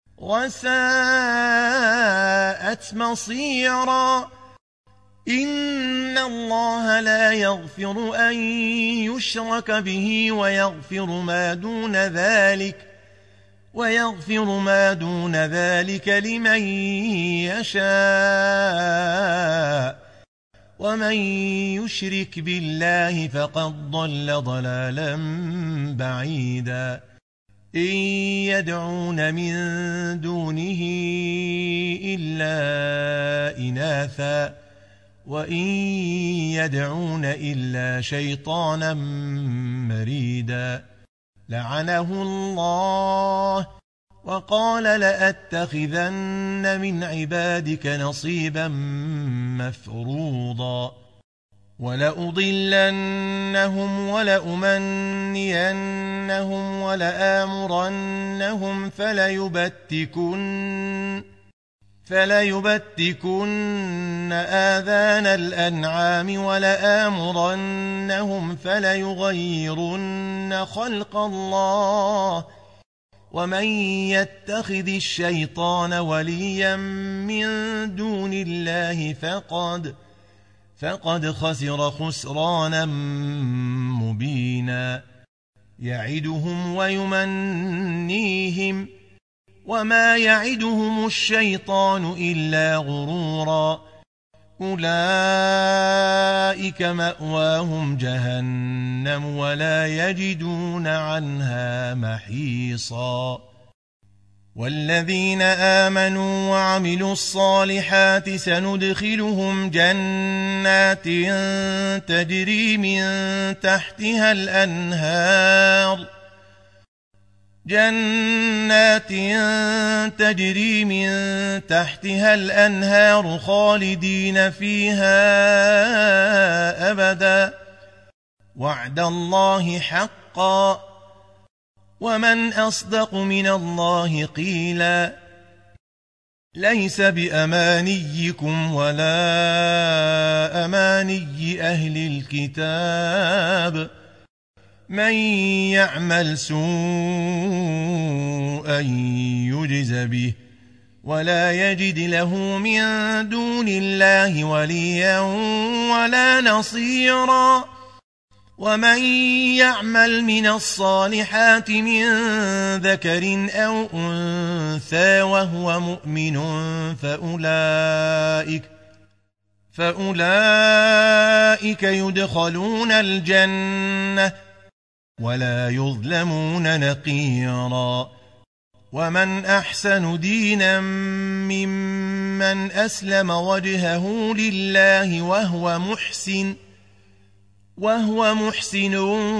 وساءت مصيرا إن الله لا يغفر أن يشرك به ويغفر ما دون ذلك ويغفر ما دون ذلك لمن يشاء ومن يشرك بالله فقد ضل ضلالا بعيدا إن يدعون من دونه إلا إناثا وإن يدعون إلا شيطانا مريدا لعنه الله وقال لأتخذن من عبادك نصيبا مفروضا ولأضلنهم ولأمنينهم ولآمرنهم فليبتكن فليبتكن آذان الأنعام ولآمرنهم فليغيرن خلق الله ومن يتخذ الشيطان وليا من دون الله فقد فقد خسر خسرانا مبينا يعدهم ويمنيهم وما يعدهم الشيطان إلا غرورا أولئك مأواهم جهنم ولا يجدون عنها محيصا والذين آمنوا وعملوا الصالحات سندخلهم جنات تجري من تحتها الأنهار جنات تجري من تحتها الأنهار خالدين فيها أبدا وعد الله حقا ومن أصدق من الله قيلا ليس بأمانيكم ولا أماني أهل الكتاب من يعمل سوءا يجز به ولا يجد له من دون الله وليا ولا نصيرا ومن يعمل من الصالحات من ذكر أو أنثى وهو مؤمن فأولئك فأولئك يدخلون الجنة ولا يظلمون نقيرا ومن أحسن دينا ممن أسلم وجهه لله وهو محسن وهو محسن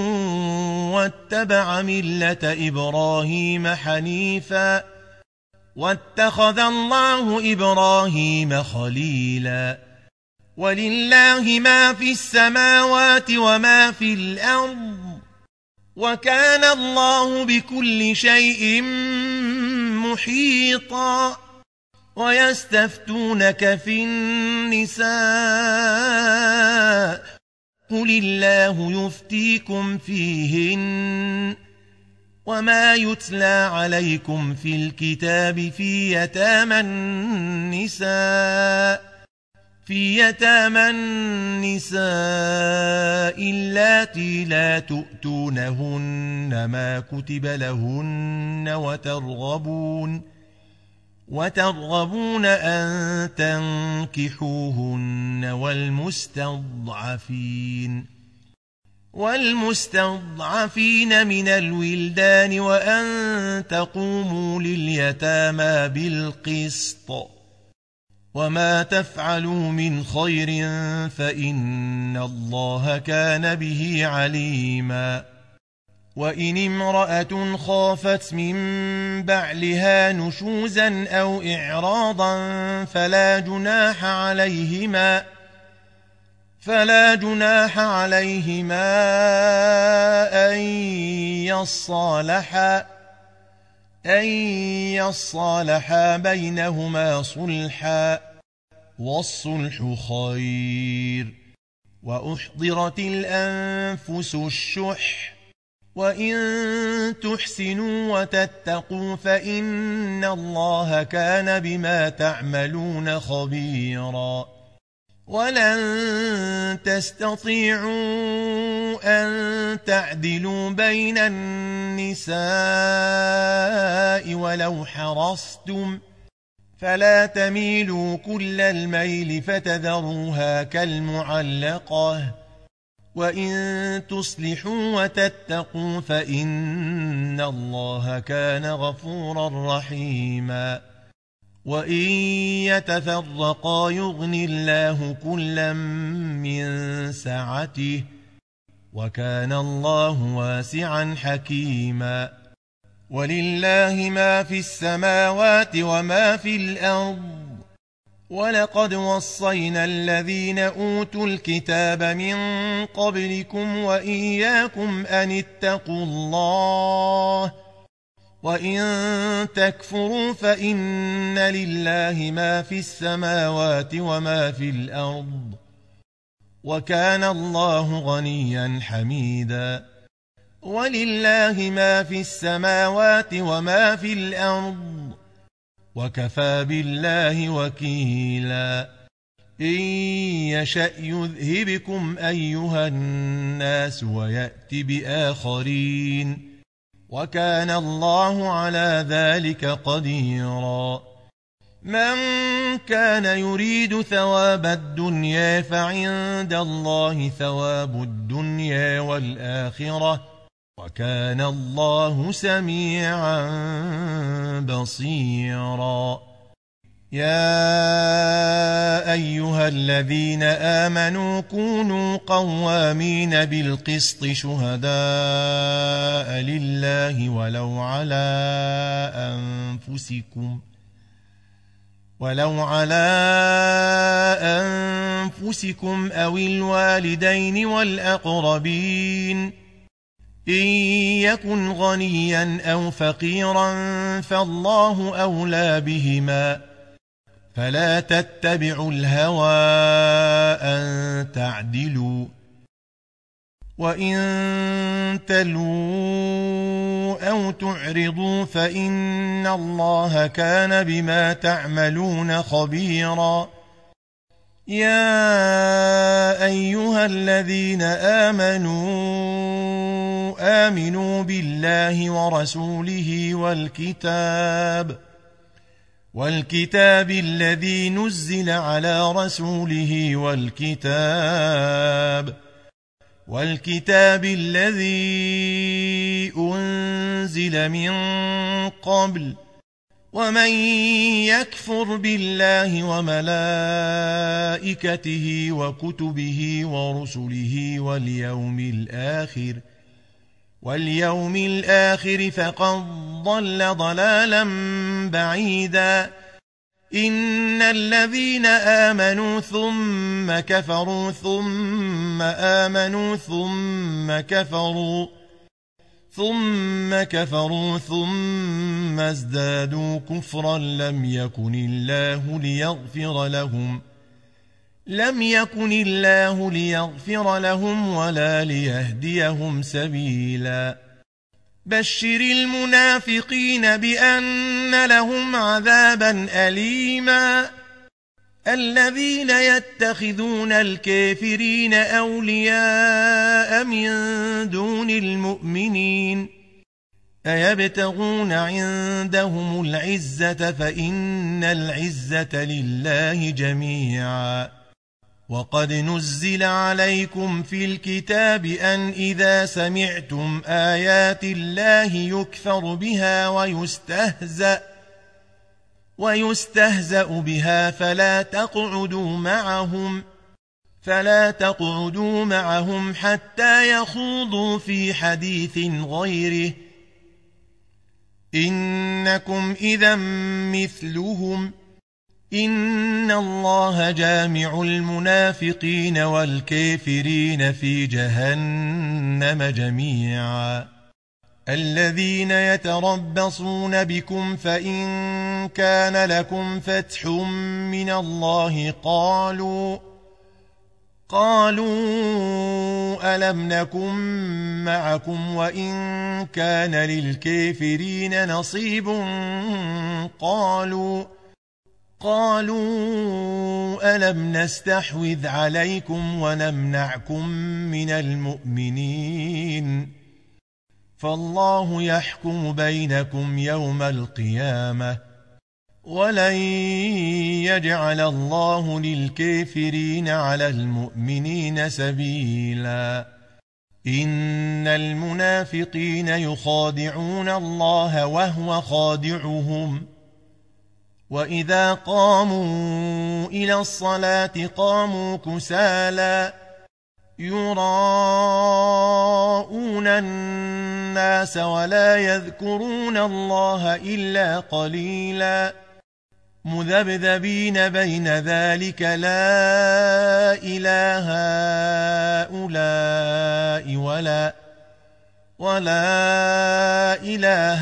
واتبع ملة إبراهيم حنيفا واتخذ الله إبراهيم خليلا ولله ما في السماوات وما في الأرض وكان الله بكل شيء محيطا ويستفتونك في النساء قل الله يفتيكم فيهن وما يتلى عليكم في الكتاب في يتامى النساء في يتامى النساء اللاتي لا تؤتونهن ما كتب لهن وترغبون وترغبون أن تنكحوهن والمستضعفين والمستضعفين من الولدان وأن تقوموا لليتامى بالقسط وما تفعلوا من خير فإن الله كان به عليما وإن امرأة خافت من بعلها نشوزا أو إعراضا فلا جناح عليهما فلا جناح عليهما أن يصالحا أن يصالحا بينهما صلحا والصلح خير وأحضرت الأنفس الشح وإن تحسنوا وتتقوا فإن الله كان بما تعملون خبيرا ولن تستطيعوا أن تعدلوا بين النساء ولو حرصتم فلا تميلوا كل الميل فتذروها كالمعلقة وإن تصلحوا وتتقوا فإن الله كان غفورا رحيما وإن يتفرقا يغن الله كلا من سعته وكان الله واسعا حكيما ولله ما في السماوات وما في الأرض ولقد وصينا الذين أوتوا الكتاب من قبلكم وإياكم أن اتقوا الله وإن تكفروا فإن لله ما في السماوات وما في الأرض وكان الله غنيا حميدا ولله ما في السماوات وما في الأرض وكفى بالله وكيلا إن يشأ يذهبكم أيها الناس ويأت بآخرين وكان الله على ذلك قديرا من كان يريد ثواب الدنيا فعند الله ثواب الدنيا والآخرة وكان الله سميعا بصيرا يا أيها الذين آمنوا كونوا قوامين بالقسط شهداء لله ولو على أنفسكم ولو على أنفسكم أو الوالدين والأقربين إن يكن غنيا أو فقيرا فالله أولى بهما فلا تتبعوا الهوى أن تعدلوا وإن تلووا أو تعرضوا فإن الله كان بما تعملون خبيرا يا أيها الذين آمنوا آمنوا بالله ورسوله والكتاب والكتاب الذي نزل على رسوله والكتاب والكتاب الذي أنزل من قبل ومن يكفر بالله وملائكته وكتبه ورسله واليوم الآخر واليوم الآخر فقد ضل ضلالا بعيدا إن الذين آمنوا ثم كفروا ثم آمنوا ثم كفروا ثم كفروا ثم ازدادوا كفرا لم يكن الله ليغفر لهم لم يكن الله ليغفر لهم ولا ليهديهم سبيلا بشر المنافقين بأن لهم عذابا أليما الذين يتخذون الكافرين أولياء من دون المؤمنين أيبتغون عندهم العزة فإن العزة لله جميعا وقد نزل عليكم في الكتاب أن إذا سمعتم آيات الله يكفر بها ويستهزأ ويستهزأ بها فلا تقعدوا معهم فلا تقعدوا معهم حتى يخوضوا في حديث غيره إنكم إذا مثلهم إن الله جامع المنافقين والكافرين في جهنم جميعا الذين يتربصون بكم فإن كان لكم فتح من الله قالوا قالوا ألم نكن معكم وإن كان للكافرين نصيب قالوا قالوا ألم نستحوذ عليكم ونمنعكم من المؤمنين فالله يحكم بينكم يوم القيامة ولن يجعل الله للكافرين على المؤمنين سبيلا إن المنافقين يخادعون الله وهو خادعهم وإذا قاموا إلى الصلاة قاموا كسالى يراءون الناس ولا يذكرون الله إلا قليلا مذبذبين بين ذلك لا إله هؤلاء ولا ولا إله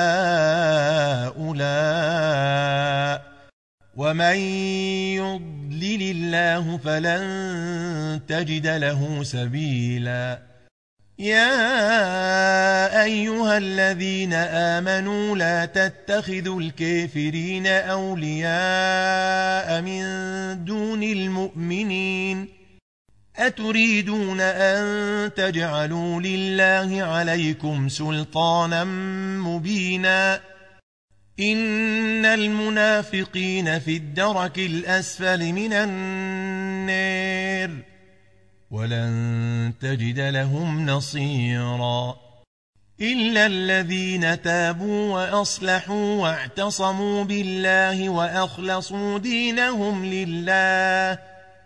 هؤلاء ومن يضلل الله فلن تجد له سبيلا يا أيها الذين آمنوا لا تتخذوا الكافرين أولياء من دون المؤمنين أتريدون أن تجعلوا لله عليكم سلطانا مبينا إن المنافقين في الدرك الأسفل من النار ولن تجد لهم نصيرا إلا الذين تابوا وأصلحوا واعتصموا بالله وأخلصوا دينهم لله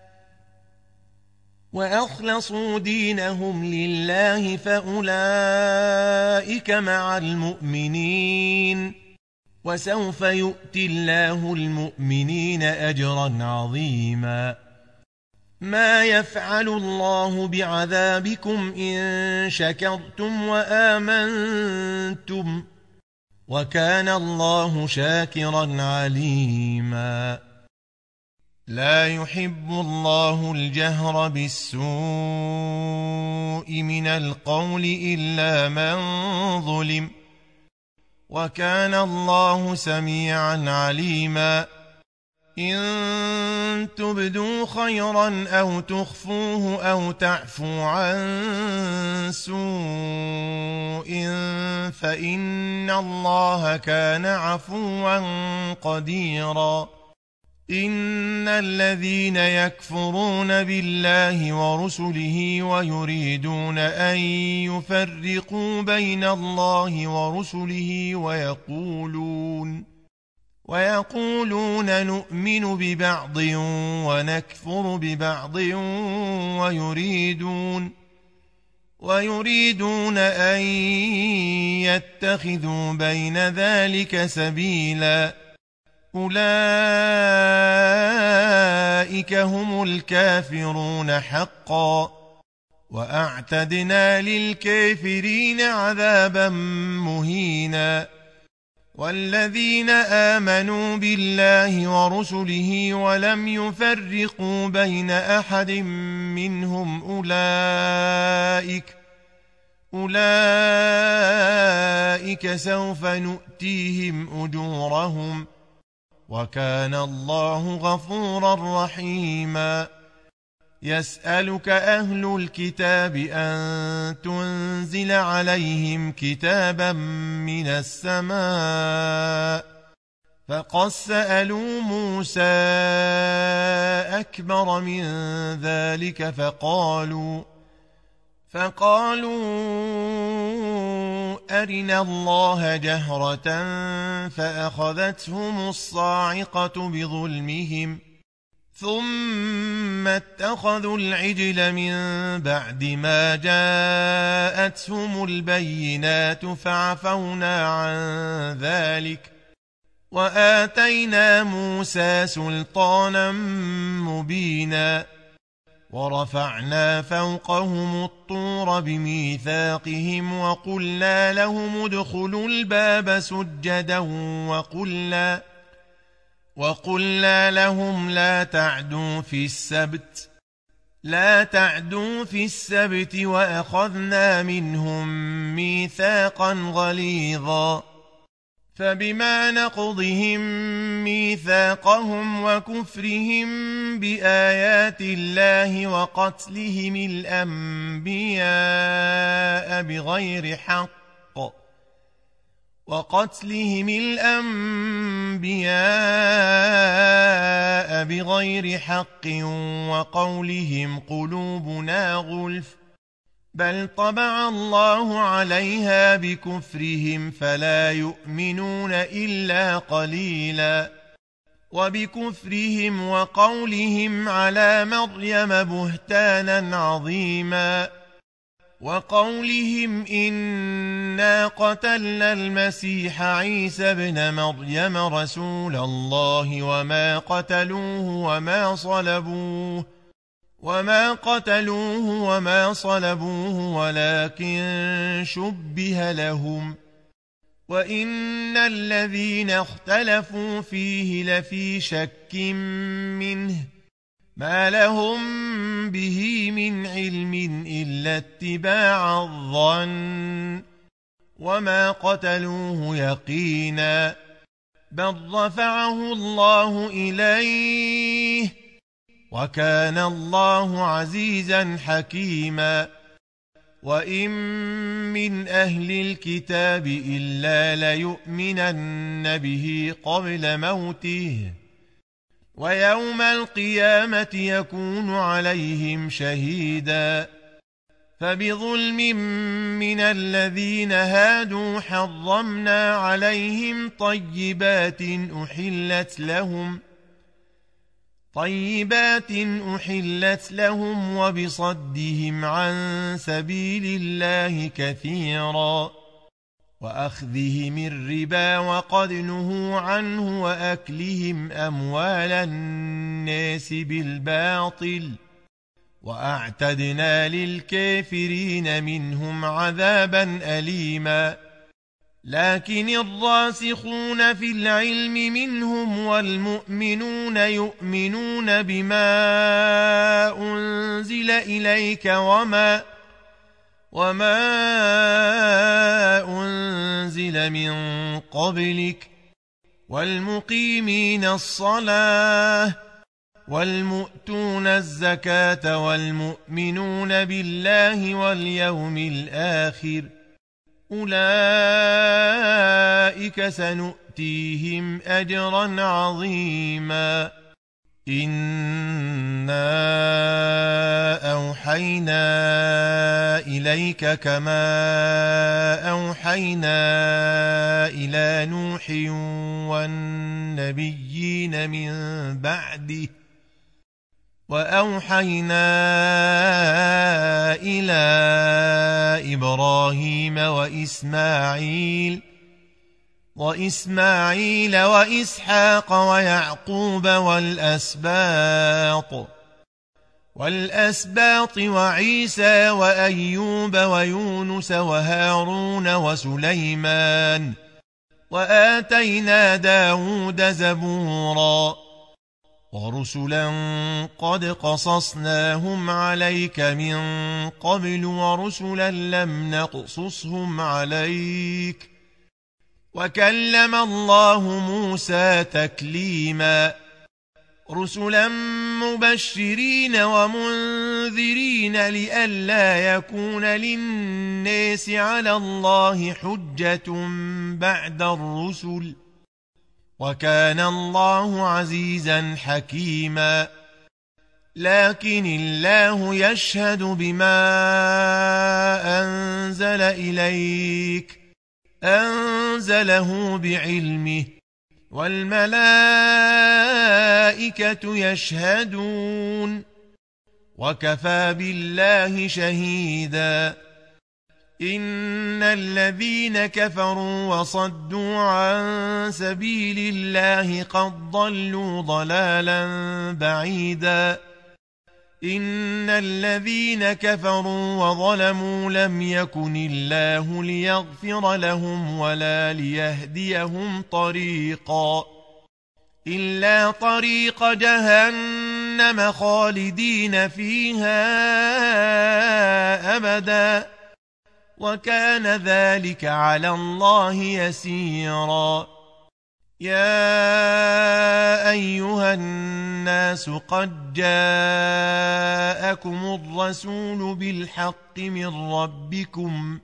وأخلصوا دينهم لله فأولئك مع المؤمنين وسوف يؤتي الله المؤمنين أجرا عظيما ما يفعل الله بعذابكم إن شكرتم وآمنتم وكان الله شاكرا عليما لا يحب الله الجهر بالسوء من القول إلا من ظلم وكان الله سميعا عليما إن تبدوا خيرا أو تخفوه أو تعفوا عن سوء فإن الله كان عفوا قديرا إن الذين يكفرون بالله ورسله ويريدون أن يفرقوا بين الله ورسله ويقولون ويقولون نؤمن ببعض ونكفر ببعض ويريدون ويريدون أن يتخذوا بين ذلك سبيلا أولئك هم الكافرون حقا وأعتدنا للكافرين عذابا مهينا والذين آمنوا بالله ورسله ولم يفرقوا بين أحد منهم أولئك أولئك سوف نؤتيهم أجورهم وكان الله غفورا رحيما يسألك أهل الكتاب أن تنزل عليهم كتابا من السماء فقد سألوا موسى أكبر من ذلك فقالوا فقالوا أرنا الله جهرة فأخذتهم الصاعقة بظلمهم ثم اتخذوا العجل من بعد ما جاءتهم البينات فعفونا عن ذلك وآتينا موسى سلطانا مبينا ورفعنا فوقهم الطور بميثاقهم وقلنا لهم ادخلوا الباب سجدا وقلنا وقلنا لهم لا تعدوا في السبت لا تعدوا في السبت وأخذنا منهم ميثاقا غليظا فبما نقضهم ميثاقهم وكفرهم بآيات الله وقتلهم الأنبياء بغير حق وقتلهم الأنبياء بغير حق وقولهم قلوبنا غلف بل طبع الله عليها بكفرهم فلا يؤمنون إلا قليلا وبكفرهم وقولهم على مريم بهتانا عظيما وقولهم إنا قتلنا المسيح عيسى ابن مريم رسول الله وما قتلوه وما صلبوه وما قتلوه وما صلبوه ولكن شبه لهم وإن الذين اختلفوا فيه لفي شك منه ما لهم به من علم إلا اتباع الظن وما قتلوه يقينا بل رفعه الله إليه وكان الله عزيزا حكيما وإن من أهل الكتاب إلا ليؤمنن به قبل موته ويوم القيامة يكون عليهم شهيدا فبظلم من الذين هادوا حرمنا عليهم طيبات أحلت لهم طيبات أحلت لهم وبصدهم عن سبيل الله كثيرا وأخذهم الربا وقد نهوا عنه وأكلهم أموال الناس بالباطل وأعتدنا للكافرين منهم عذابا أليما لكن الراسخون في العلم منهم والمؤمنون يؤمنون بما أنزل إليك وما وما أنزل من قبلك والمقيمين الصلاة والمؤتون الزكاة والمؤمنون بالله واليوم الآخر أولئك سنؤتيهم أجرا عظيما إنا أوحينا إليك كما أوحينا إلى نوح والنبيين من بعده وأوحينا إلى إبراهيم وإسماعيل وإسماعيل وإسحاق ويعقوب والأسباط والأسباط وعيسى وأيوب ويونس وهارون وسليمان وآتينا داود زبورا ورسلا قد قصصناهم عليك من قبل ورسلا لم نقصصهم عليك وكلم الله موسى تكليما رسلا مبشرين ومنذرين لئلا يكون للناس على الله حجة بعد الرسل وكان الله عزيزا حكيما لكن الله يشهد بما أنزل إليك أنزله بعلمه والملائكة يشهدون وكفى بالله شهيدا إن الذين كفروا وصدوا عن سبيل الله قد ضلوا ضلالا بعيدا إن الذين كفروا وظلموا لم يكن الله ليغفر لهم ولا ليهديهم طريقا إلا طريق جهنم خالدين فيها أبدا وكان ذلك على الله يسيرا يا أيها الناس قد جاءكم الرسول بالحق من ربكم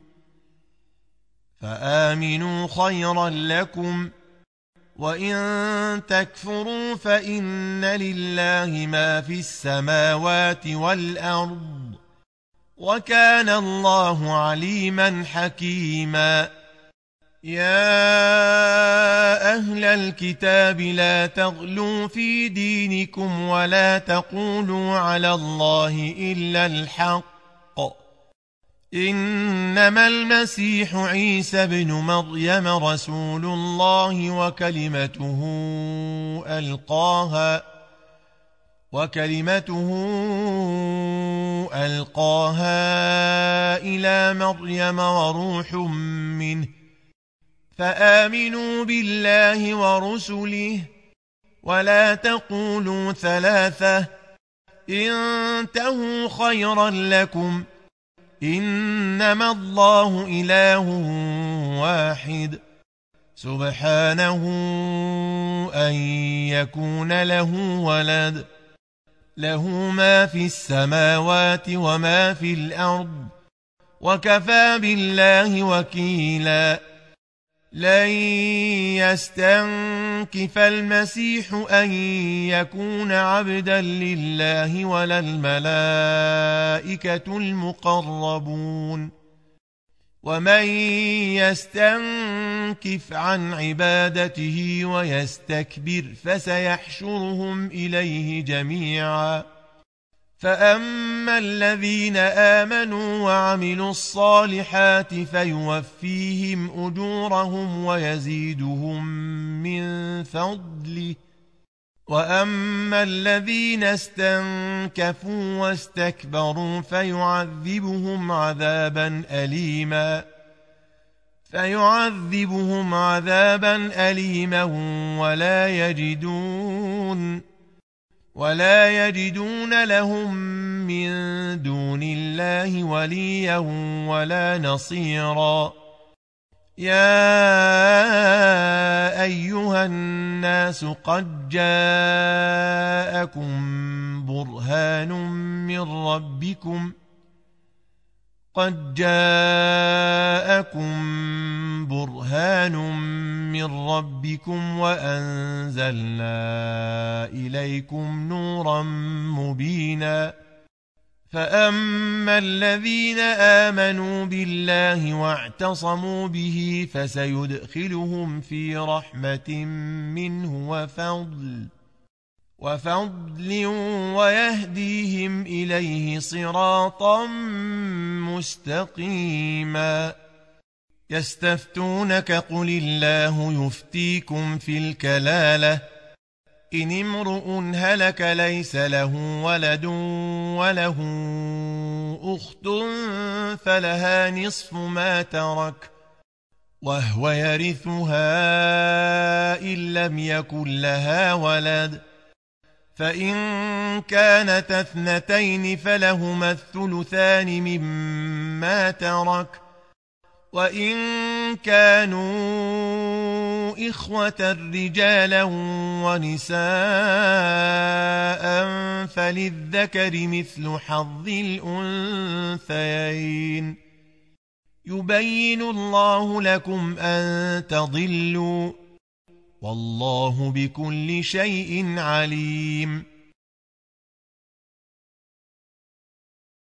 فآمنوا خيرا لكم وإن تكفروا فإن لله ما في السماوات والأرض وكان الله عليما حكيما يا أهل الكتاب لا تغلوا في دينكم ولا تقولوا على الله إلا الحق إنما المسيح عيسى بن مريم رسول الله وكلمته ألقاها وكلمته ألقاها إلى مريم وروح منه فآمنوا بالله ورسله ولا تقولوا ثلاثة انتهوا خيرا لكم إنما الله إله واحد سبحانه أن يكون له ولد له ما في السماوات وما في الأرض وكفى بالله وكيلا لن يستنكف المسيح أن يكون عبدا لله ولا الملائكة المقربون ومن يستنكف عن عبادته ويستكبر فسيحشرهم إليه جميعا فأما الذين آمنوا وعملوا الصالحات فيوفيهم أجورهم ويزيدهم من فضله وأما الذين استنكفوا واستكبروا فيعذبهم عذابا أليما فيعذبهم عذابا أليما ولا يجدون ولا يجدون لهم من دون الله وليا ولا نصيرا يا أيها الناس قد جاءكم برهان من ربكم قد جاءكم برهان من ربكم وأنزلنا إليكم نورا مبينا فأما الذين آمنوا بالله واعتصموا به فسيدخلهم في رحمة منه وفضل وفضل ويهديهم إليه صراطا مستقيما يستفتونك قل الله يفتيكم في الكلالة إن امرؤ هلك ليس له ولد وله أخت فلها نصف ما ترك وهو يرثها إن لم يكن لها ولد فإن كانت اثنتين فلهما الثلثان مما ترك وإن كانوا إخوة رجالا ونساء فللذكر مثل حظ الأنثيين يبين الله لكم أن تضلوا والله بكل شيء عليم